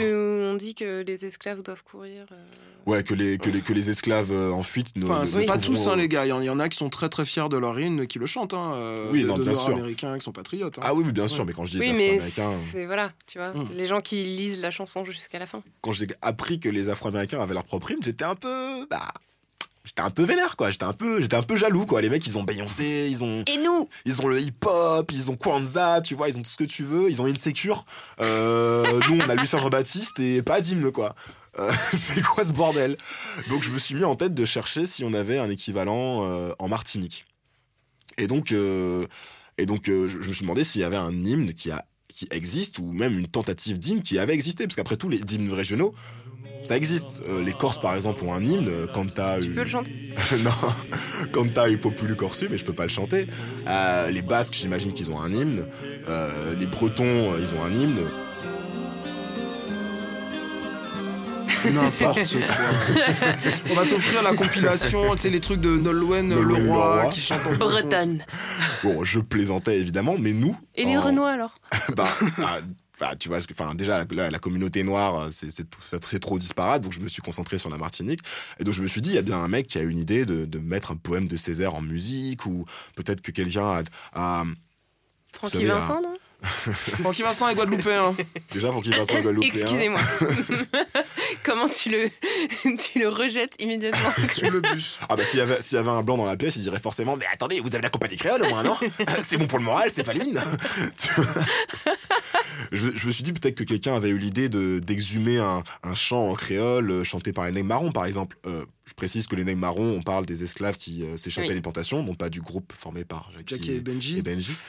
on dit que les esclaves doivent courir. Ouais, que les esclaves en fuite c'est pas tous, les gars. Il y en a qui sont très très fiers de leur hymne, qui le chantent. Oui, non, bien sûr. Nord-américains qui sont patriotes. Ah oui, bien sûr, mais quand je dis les Afro-Américains... c'est voilà, tu vois, les gens qui lisent la chanson jusqu'à la fin. Quand j'ai appris que les Afro-Américains avaient leur propre hymne, j'étais un peu vénère, quoi. J'étais un peu jaloux, quoi. Les mecs, ils ont Beyoncé, Et nous, ils ont le hip-hop, ils ont Kwanzaa, tu vois, ils ont tout ce que tu veux, ils ont Insecure. Nous, on a Lucien Jean-Baptiste et pas d'hymne, quoi. C'est quoi ce bordel? Donc, je me suis mis en tête de chercher si on avait un équivalent en Martinique. Et donc, je me suis demandé s'il y avait un hymne qui existe, ou même une tentative d'hymne qui avait existé, parce qu'après tout, les hymnes régionaux, ça existe. Les Corses, par exemple, ont un hymne. Tu peux le chanter? Non, Canta eu Populu Corsu, mais je peux pas le chanter. Les Basques, j'imagine qu'ils ont un hymne. Les Bretons, ils ont un hymne. N'importe quoi. On va t'offrir la compilation, tu sais, les trucs de Nolwenn Leroy qui chante en bretonne. Bon, je plaisantais évidemment, mais nous... Et les Renois, alors? Tu vois, déjà, la communauté noire, c'est trop disparate, donc je me suis concentré sur la Martinique. Et donc je me suis dit, il y a bien un mec qui a une idée de mettre un poème de Césaire en musique, ou peut-être que quelqu'un a Francky Vincent, non? Francky Vincent est guadeloupéen. Déjà, Francky Vincent est guadeloupéen. Excusez-moi. Comment tu le rejettes immédiatement sur le bus? Ah bah s'il y avait un blanc dans la pièce, il dirait forcément, mais attendez, vous avez la compagnie créole au moins, non? C'est bon pour le moral, c'est pas l'hymne. Je me suis dit peut-être que quelqu'un avait eu l'idée d'exhumer un chant en créole chanté par les Nègres Marrons, par exemple. Je précise que les Nègres Marrons, on parle des esclaves qui s'échappaient des plantations, non pas du groupe formé par Jackie et Benji.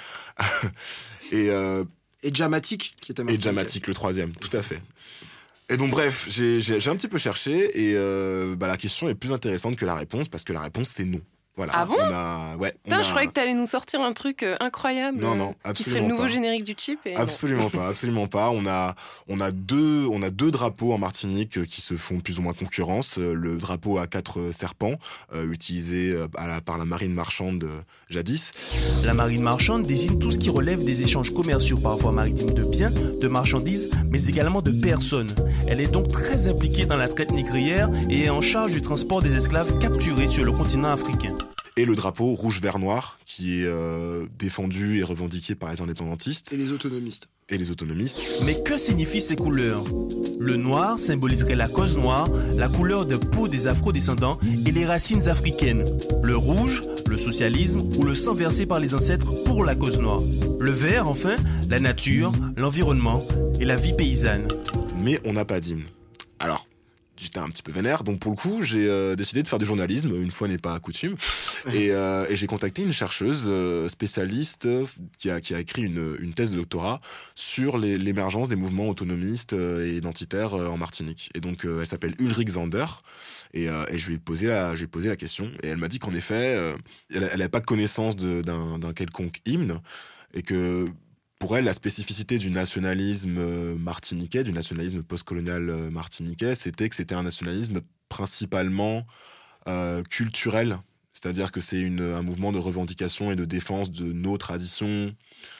Et Jamatique, qui était Martinique. Et Jamatique, le troisième, tout à fait. Et donc bref, j'ai un petit peu cherché, et la question est plus intéressante que la réponse, parce que la réponse c'est non. Voilà, ah bon? Putain, je croyais que t'allais nous sortir un truc incroyable. Non, qui serait le nouveau générique du chip. Et absolument pas. On a deux drapeaux en Martinique qui se font plus ou moins concurrence. Le drapeau à 4 serpents, utilisé par la marine marchande jadis. La marine marchande désigne tout ce qui relève des échanges commerciaux, parfois maritimes, de biens, de marchandises, mais également de personnes. Elle est donc très impliquée dans la traite négrière et est en charge du transport des esclaves capturés sur le continent africain. Et le drapeau rouge-vert-noir, qui est défendu et revendiqué par les indépendantistes. Et les autonomistes. Mais que signifient ces couleurs? Le noir symboliserait la cause noire, la couleur de peau des afro-descendants et les racines africaines. Le rouge, le socialisme ou le sang versé par les ancêtres pour la cause noire. Le vert, enfin, la nature, l'environnement et la vie paysanne. Mais on n'a pas d'hymne. Alors, j'étais un petit peu vénère, donc pour le coup, j'ai décidé de faire du journalisme, une fois n'est pas coutume, et j'ai contacté une chercheuse spécialiste qui a écrit une thèse de doctorat sur l'émergence des mouvements autonomistes et identitaires en Martinique. Et donc, elle s'appelle Ulrich Zander, et je lui ai posé la question, et elle m'a dit qu'en effet, elle n'avait pas de connaissance d'un quelconque hymne, et que pour elle, la spécificité du nationalisme martiniquais, du nationalisme postcolonial martiniquais, c'était que c'était un nationalisme principalement culturel. C'est-à-dire que c'est un mouvement de revendication et de défense de nos traditions,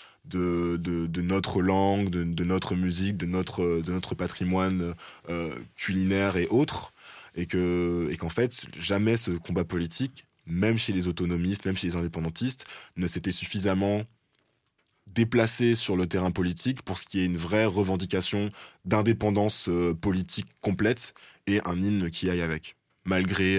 de notre langue, de notre musique, de notre patrimoine culinaire et autres. Et qu'en fait, jamais ce combat politique, même chez les autonomistes, même chez les indépendantistes, ne s'était suffisamment déplacé sur le terrain politique pour ce qui est une vraie revendication d'indépendance politique complète et un hymne qui aille avec. Malgré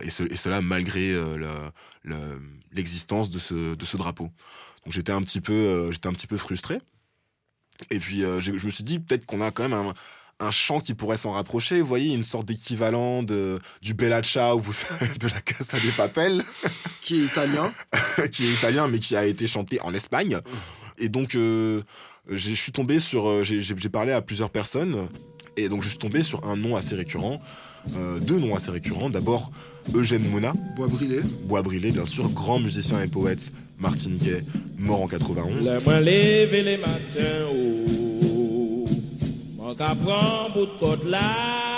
l'existence de ce drapeau. Donc j'étais un petit peu frustré. Et puis je me suis dit peut-être qu'on a quand même un chant qui pourrait s'en rapprocher. Vous voyez, une sorte d'équivalent du Bella Ciao ou de la Casa de Papel. Qui est italien. Qui est italien, mais qui a été chanté en Espagne. Et donc, je suis tombé sur... J'ai parlé à plusieurs personnes, et donc je suis tombé sur un nom assez récurrent, deux noms assez récurrents. D'abord, Eugène Mona. Bois-Brilé, bien sûr, grand musicien et poète martiniquais, mort en 91. Moi lever les matins, moi qu'à prendre bout de côte là,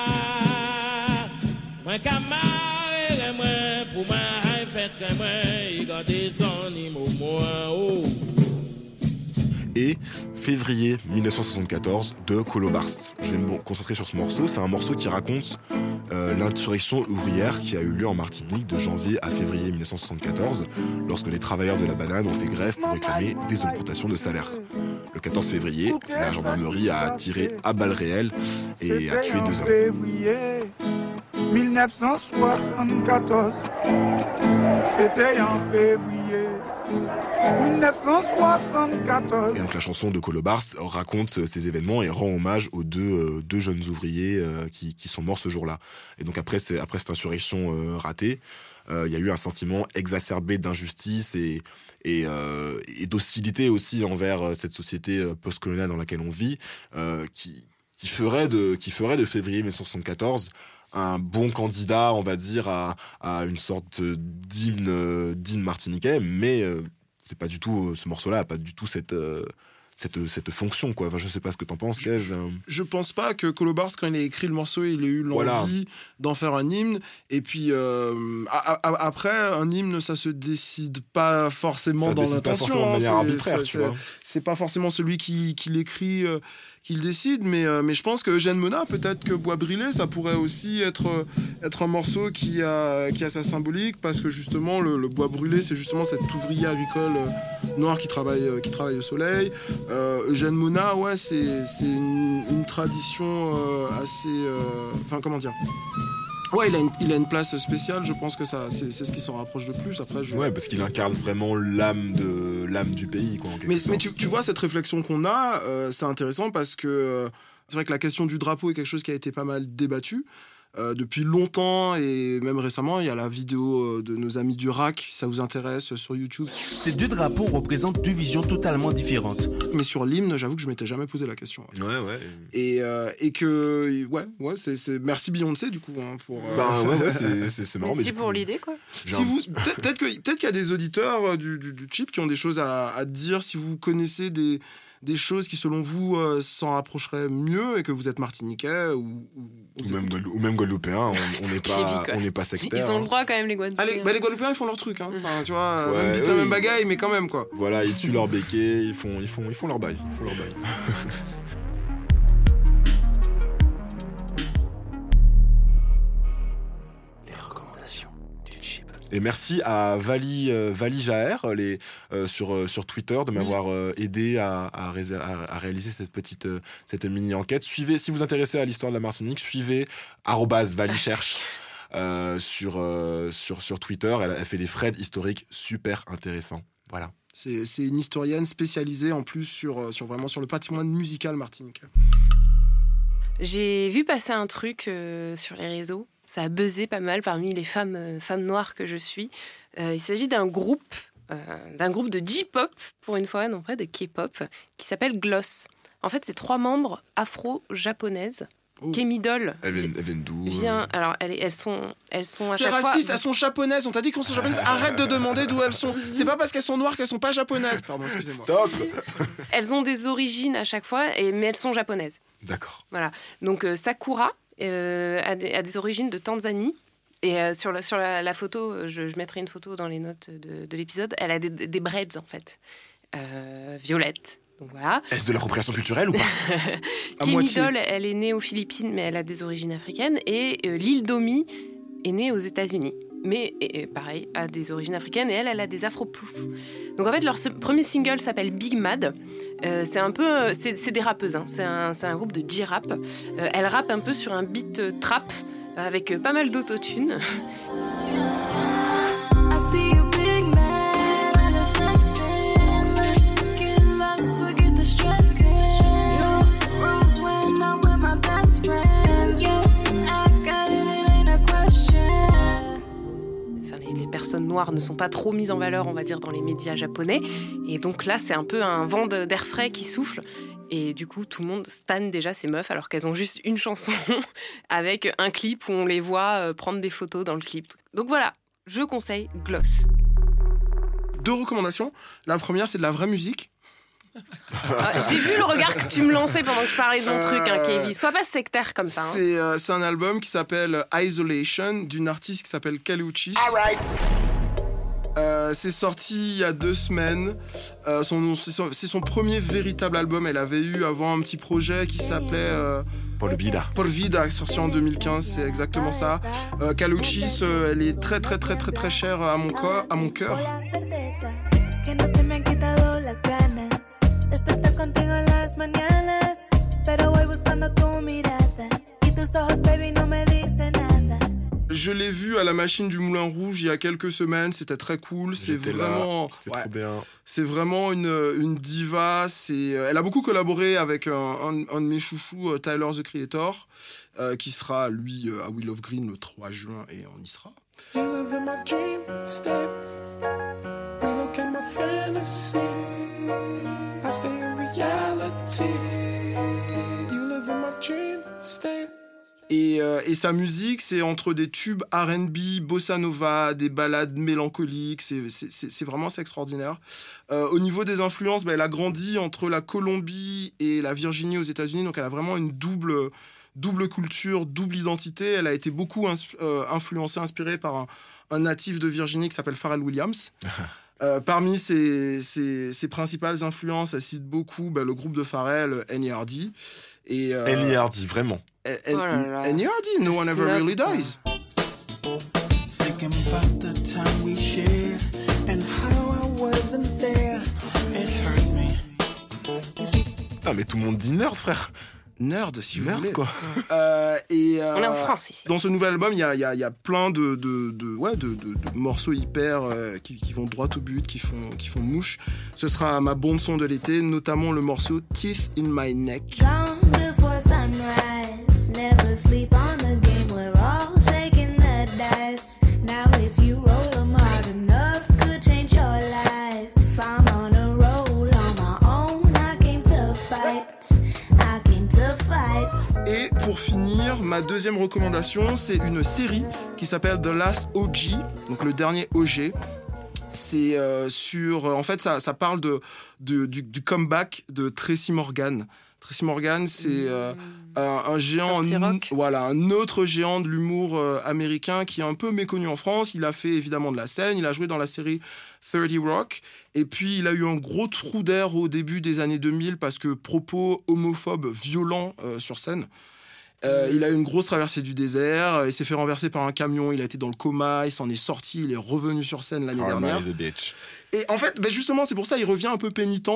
moi qu'à marrer, moi pour moi, faire moi, il garde son immo moi, Et février 1974 de Colobarst. Je vais me concentrer sur ce morceau. C'est un morceau qui raconte l'insurrection ouvrière qui a eu lieu en Martinique de janvier à février 1974, lorsque les travailleurs de la banane ont fait grève pour réclamer des augmentations de salaire. Le 14 février, la gendarmerie a tiré à balles réelles et a tué 2 hommes. Février 1974, c'était en février 1974. Et donc la chanson de Colobarst raconte ces événements et rend hommage aux deux jeunes ouvriers qui sont morts ce jour-là. Et donc après cette insurrection ratée, il y a eu un sentiment exacerbé d'injustice et d'hostilité aussi envers cette société post-coloniale dans laquelle on vit, qui ferait de février 1974 un bon candidat, on va dire, à une sorte d'hymne martiniquais, mais c'est pas du tout, ce morceau-là a pas du tout cette fonction, quoi. Enfin, je sais pas ce que t'en penses, Kev. Je pense pas que Colobarst, quand il a écrit le morceau, il ait eu l'envie d'en faire un hymne. Et puis après, un hymne, ça se décide pas forcément dans l'intention. Pas forcément de manière arbitraire, tu vois. C'est pas forcément celui qui l'écrit qui le décide, mais je pense que Eugène Mona, peut-être que Bois Brûlé, ça pourrait aussi être un morceau qui a sa symbolique, parce que justement le bois brûlé, c'est justement cet ouvrier agricole noir qui travaille au soleil. Eugène Mona, ouais, c'est une tradition assez, enfin comment dire. Ouais, il a une place spéciale, je pense que ça, c'est ce qui s'en rapproche de plus. Après, ouais, parce qu'il incarne vraiment l'âme du pays, quoi. Mais tu vois, cette réflexion qu'on a, c'est intéressant parce que c'est vrai que la question du drapeau est quelque chose qui a été pas mal débattu. Depuis longtemps et même récemment, il y a la vidéo de nos amis du RAC, si ça vous intéresse, sur YouTube. Ces deux drapeaux représentent deux visions totalement différentes. Mais sur l'hymne, j'avoue que je m'étais jamais posé la question. Ouais. Et que, ouais, c'est merci Beyoncé du coup pour. C'est marrant. Merci pour l'idée, quoi. Peut-être qu'il y a des auditeurs du Chip qui ont des choses à dire, si vous connaissez des choses qui, selon vous, s'en rapprocheraient mieux et que vous êtes martiniquais ou même guadeloupéen, on n'est pas sectaire. Ils ont le droit quand même, les Guadeloupéens. Les Guadeloupéens, ils font leur truc. Enfin, tu vois, même bagaille, mais quand même, quoi. Voilà, ils tuent leur béquet, ils font leur bail. Et merci à Vali Jaher sur Twitter de m'avoir aidé à réaliser cette mini-enquête. Suivez, si vous vous intéressez à l'histoire de la Martinique, suivez @valicherche sur Twitter. Elle fait des threads historiques super intéressants. Voilà. C'est une historienne spécialisée en plus sur le patrimoine musical martiniquais. J'ai vu passer un truc sur les réseaux. Ça a buzzé pas mal parmi les femmes noires que je suis. Il s'agit d'un groupe de J-pop, pour une fois, non pas de K-pop, qui s'appelle Gloss. En fait, c'est 3 membres afro-japonaises. Kemi Doll. Elles viennent d'où? Alors, elles sont à chaque fois... C'est raciste, elles sont japonaises. On t'a dit qu'on sont japonaises. Arrête de demander d'où elles sont. C'est pas parce qu'elles sont noires qu'elles sont pas japonaises. Pardon, excusez-moi. Stop. Elles ont des origines à chaque fois, mais elles sont japonaises. D'accord. Voilà. Donc, Sakura a des origines de Tanzanie. Et sur la photo, je mettrai une photo dans les notes de l'épisode, elle a des braids, en fait. Violettes. Donc voilà. Est-ce de l'appropriation culturelle ou pas? Kemi Doll, elle est née aux Philippines, mais elle a des origines africaines. Et Lil Domi est née aux États-Unis, mais pareil, a des origines africaines. Et elle a des afro-ploufs. Donc en fait, leur premier single s'appelle Big Mad. C'est des rappeuses. Hein. C'est un groupe de J-rap. Elles rappent un peu sur un beat trap avec pas mal d'autotune. Les personnes noires ne sont pas trop mises en valeur, on va dire, dans les médias japonais. Et donc là, c'est un peu un vent d'air frais qui souffle. Et du coup, tout le monde stan déjà ces meufs, alors qu'elles ont juste une chanson avec un clip où on les voit prendre des photos dans le clip. Donc voilà, je conseille Gloss. 2 recommandations. La première, c'est de la vraie musique. J'ai vu le regard que tu me lançais pendant que je parlais de mon truc, Kevin. Sois pas sectaire comme ça. C'est un album qui s'appelle Isolation, d'une artiste qui s'appelle Kaluchi. C'est sorti il y a 2 semaines. C'est son premier véritable album. Elle avait eu avant un petit projet qui s'appelait Por Vida, sorti en 2015, c'est exactement ça. Caluchis, elle est très très très très très chère à mon cœur. Je l'ai vue à la machine du Moulin Rouge il y a quelques semaines, c'était très cool. C'était trop bien. C'est vraiment une diva. Elle a beaucoup collaboré avec un de mes chouchous, Tyler the Creator, qui sera lui à Will of Green le 3 juin et on y sera. Et sa musique, c'est entre des tubes R&B, bossa nova, des ballades mélancoliques, c'est vraiment extraordinaire. Au niveau des influences, elle a grandi entre la Colombie et la Virginie aux États-Unis, donc elle a vraiment une double culture, double identité. Elle a été beaucoup influencée, inspirée par un natif de Virginie qui s'appelle Pharrell Williams. Parmi ses principales influences, elle cite beaucoup le groupe de Pharrell, N.E.R.D. N.E.R.D, vraiment. N.E.R.D, No One Ever Really Dies. Thinking about the time we shared and how I wasn't there, it hurt me. Putain, mais tout le monde dit nerd, frère. Nerd, si vous voulez. Quoi. On est en France ici. Dans ce nouvel album, il y a plein de morceaux hyper qui vont droit au but, qui font mouche. Ce sera ma bande son de l'été, notamment le morceau Teeth in My Neck. Never sleep on the game, we're all shaking the dice. Now if you roll them hard enough, could change your life. If I'm on a roll on my own, I came to fight. Et pour finir, ma deuxième recommandation, c'est une série qui s'appelle The Last OG, donc le dernier OG. C'est en fait, ça parle du comeback de Tracy Morgan. Tracy Morgan, c'est un géant, un autre géant de l'humour américain qui est un peu méconnu en France. Il a fait évidemment de la scène, il a joué dans la série 30 Rock, et puis il a eu un gros trou d'air au début des années 2000 parce que propos homophobes violents sur scène. Il a eu une grosse traversée du désert, il s'est fait renverser par un camion, il a été dans le coma, il s'en est sorti, il est revenu sur scène l'année dernière. Et en fait, justement, c'est pour ça qu'il revient un peu pénitent.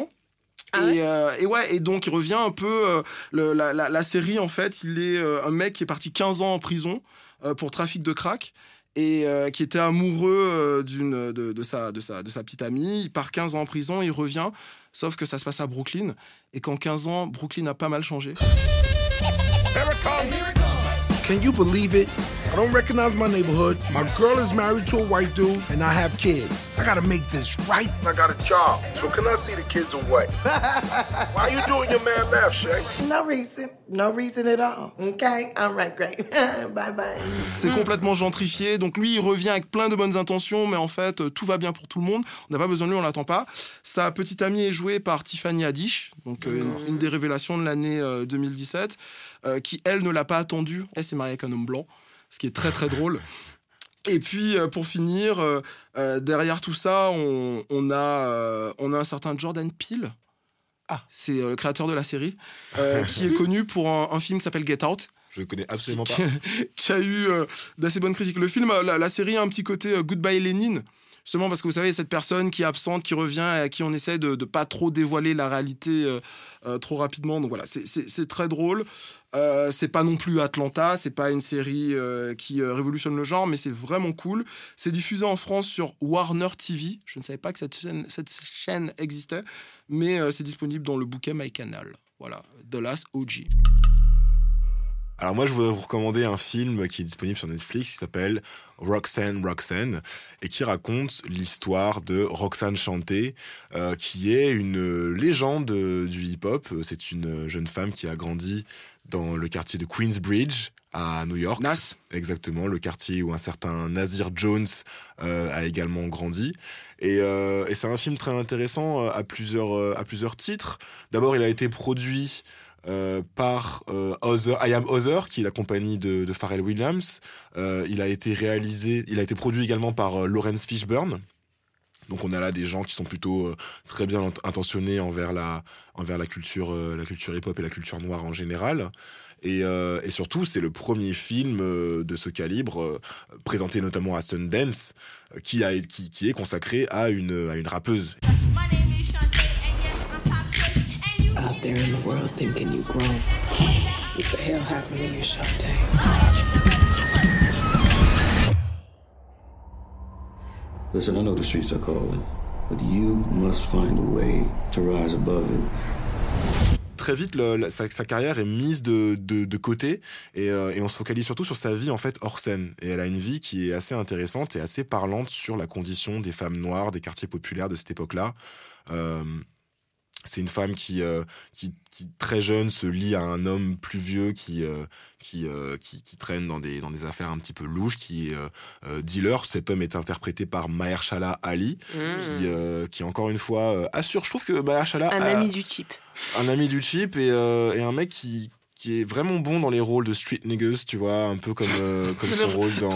Et donc il revient un peu la série, en fait, il est un mec qui est parti 15 ans en prison pour trafic de crack et qui était amoureux de sa petite amie. Il part 15 ans en prison, il revient, sauf que ça se passe à Brooklyn et qu'en 15 ans Brooklyn a pas mal changé. Here it comes. Can you believe it? I don't recognize my neighborhood. My girl is married to a white dude, and I have kids. I gotta make this right. I got a job, so can I see the kids or what? Why are you doing your man laugh, Shay? No reason. No reason at all. Okay? All right, great. Bye-bye. C'est complètement gentrifié. Donc lui, il revient avec plein de bonnes intentions, mais en fait, tout va bien pour tout le monde. On n'a pas besoin de lui, on l'attend pas. Sa petite amie est jouée par Tiffany Haddish, donc une des révélations de l'année 2017, qui, elle, ne l'a pas attendue. Elle s'est mariée avec un homme blanc, ce qui est très très drôle. Et puis pour finir, derrière tout ça, on a un certain Jordan Peele. C'est le créateur de la série, qui est connu pour un film qui s'appelle Get Out. Je ne connais absolument pas. Qui a eu d'assez bonnes critiques. Le film, la série a un petit côté Goodbye Lénine. Justement parce que vous savez, cette personne qui est absente, qui revient et à qui on essaie de pas trop dévoiler la réalité trop rapidement. Donc voilà, c'est très drôle. C'est pas non plus Atlanta, c'est pas une série qui révolutionne le genre, mais c'est vraiment cool. C'est diffusé en France sur Warner TV. Je ne savais pas que cette chaîne existait, mais c'est disponible dans le bouquet MyCanal. Voilà, The Last OG. Alors moi, je voudrais vous recommander un film qui est disponible sur Netflix qui s'appelle Roxanne et qui raconte l'histoire de Roxanne Shante, qui est une légende du hip-hop. C'est une jeune femme qui a grandi dans le quartier de Queensbridge à New York. Nas. Exactement, le quartier où un certain Nasir Jones a également grandi. Et c'est un film très intéressant à plusieurs titres. D'abord, il a été produit par I Am Other, qui est la compagnie de Pharrell Williams. Il a été produit également par Lawrence Fishburne. Donc on a là des gens qui sont plutôt très bien intentionnés envers la culture hip-hop et la culture noire en général. Et surtout, c'est le premier film de ce calibre présenté notamment à Sundance qui est consacré à une rappeuse. Out there in the world thinking you grown. What the hell happened to you, Shantae? Listen, I know the streets are calling, but you must find a way to rise above it. Très vite, sa carrière est mise de côté et on se focalise surtout sur sa vie en fait hors scène. Et elle a une vie qui est assez intéressante et assez parlante sur la condition des femmes noires des quartiers populaires de cette époque-là. C'est une femme qui très jeune se lie à un homme plus vieux qui traîne dans des affaires un petit peu louches, qui est dealer. Cet homme est interprété par Mahershala Ali, qui encore une fois assure. Je trouve que Mahershala un ami du cheap. Un ami du cheap et un mec qui est vraiment bon dans les rôles de street niggas, tu vois, un peu comme son rôle dans...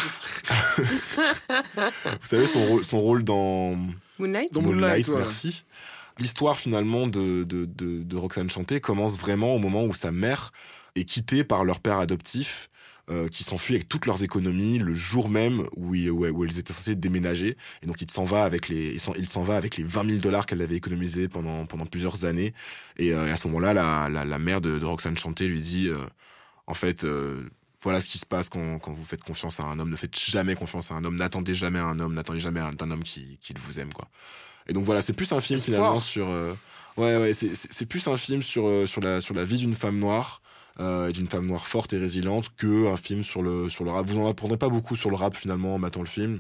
Vous savez, son rôle dans... Moonlight. Dans Moonlight, ouais. Merci. L'histoire finalement de Roxane Shantay commence vraiment au moment où sa mère est quittée par leur père adoptif, qui s'enfuit avec toutes leurs économies le jour même où ils étaient censés déménager. Et donc il s'en va avec les $20 000 qu'elle avait économisés pendant plusieurs années. Et à ce moment-là, la mère de Roxane Shantay lui dit en fait, voilà ce qui se passe quand vous faites confiance à un homme. Ne faites jamais confiance à un homme. N'attendez jamais un homme. N'attendez jamais d'un homme qui vous aime, quoi. Et donc voilà, c'est plus un film finalement sur c'est plus un film sur la vie d'une femme noire, d'une femme noire forte et résiliente, que un film sur le rap. Vous n'en apprendrez pas beaucoup sur le rap finalement en matant le film.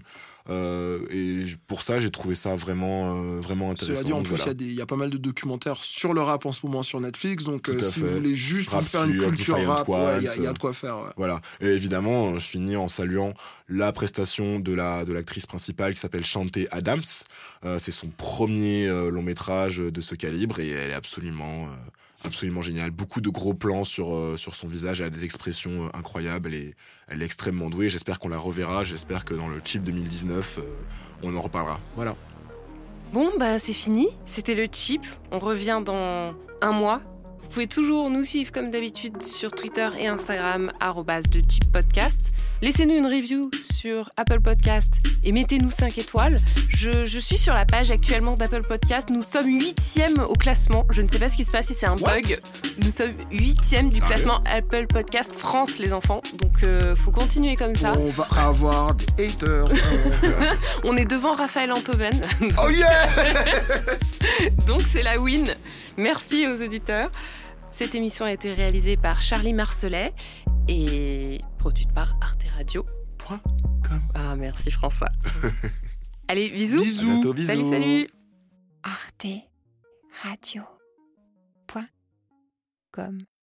Et pour ça, j'ai trouvé ça vraiment intéressant. Cela dit, en plus, il y a pas mal de documentaires sur le rap en ce moment sur Netflix. Donc, si vous voulez juste vous faire une culture rap, il y a de quoi faire. Ouais. Voilà. Et évidemment, je finis en saluant la prestation de l'actrice principale qui s'appelle Shantay Adams. C'est son premier long métrage de ce calibre et elle est absolument géniale. Beaucoup de gros plans sur son visage. Elle a des expressions incroyables. Elle est extrêmement douée. J'espère qu'on la reverra. J'espère que dans le Cheap 2019, on en reparlera. Voilà. Bon, c'est fini. C'était le Cheap. On revient dans un mois. Vous pouvez toujours nous suivre comme d'habitude sur Twitter et Instagram @TheCheapPodcast. Laissez-nous une review sur Apple Podcast et mettez-nous 5 étoiles. Je suis sur la page actuellement d'Apple Podcast. Nous sommes 8e au classement. Je ne sais pas ce qui se passe, si c'est un bug. Nous sommes 8e du classement Apple Podcast France, les enfants. Donc, faut continuer comme ça. On va avoir des haters. On est devant Raphaël Antoven. Oh yes. Donc, c'est la win. Merci aux auditeurs. Cette émission a été réalisée par Charlie Marcelet et produite par arteradio.com. Ah, merci François. Allez, bisous. Bisous. Bientôt, bisous. Salut. arteradio.com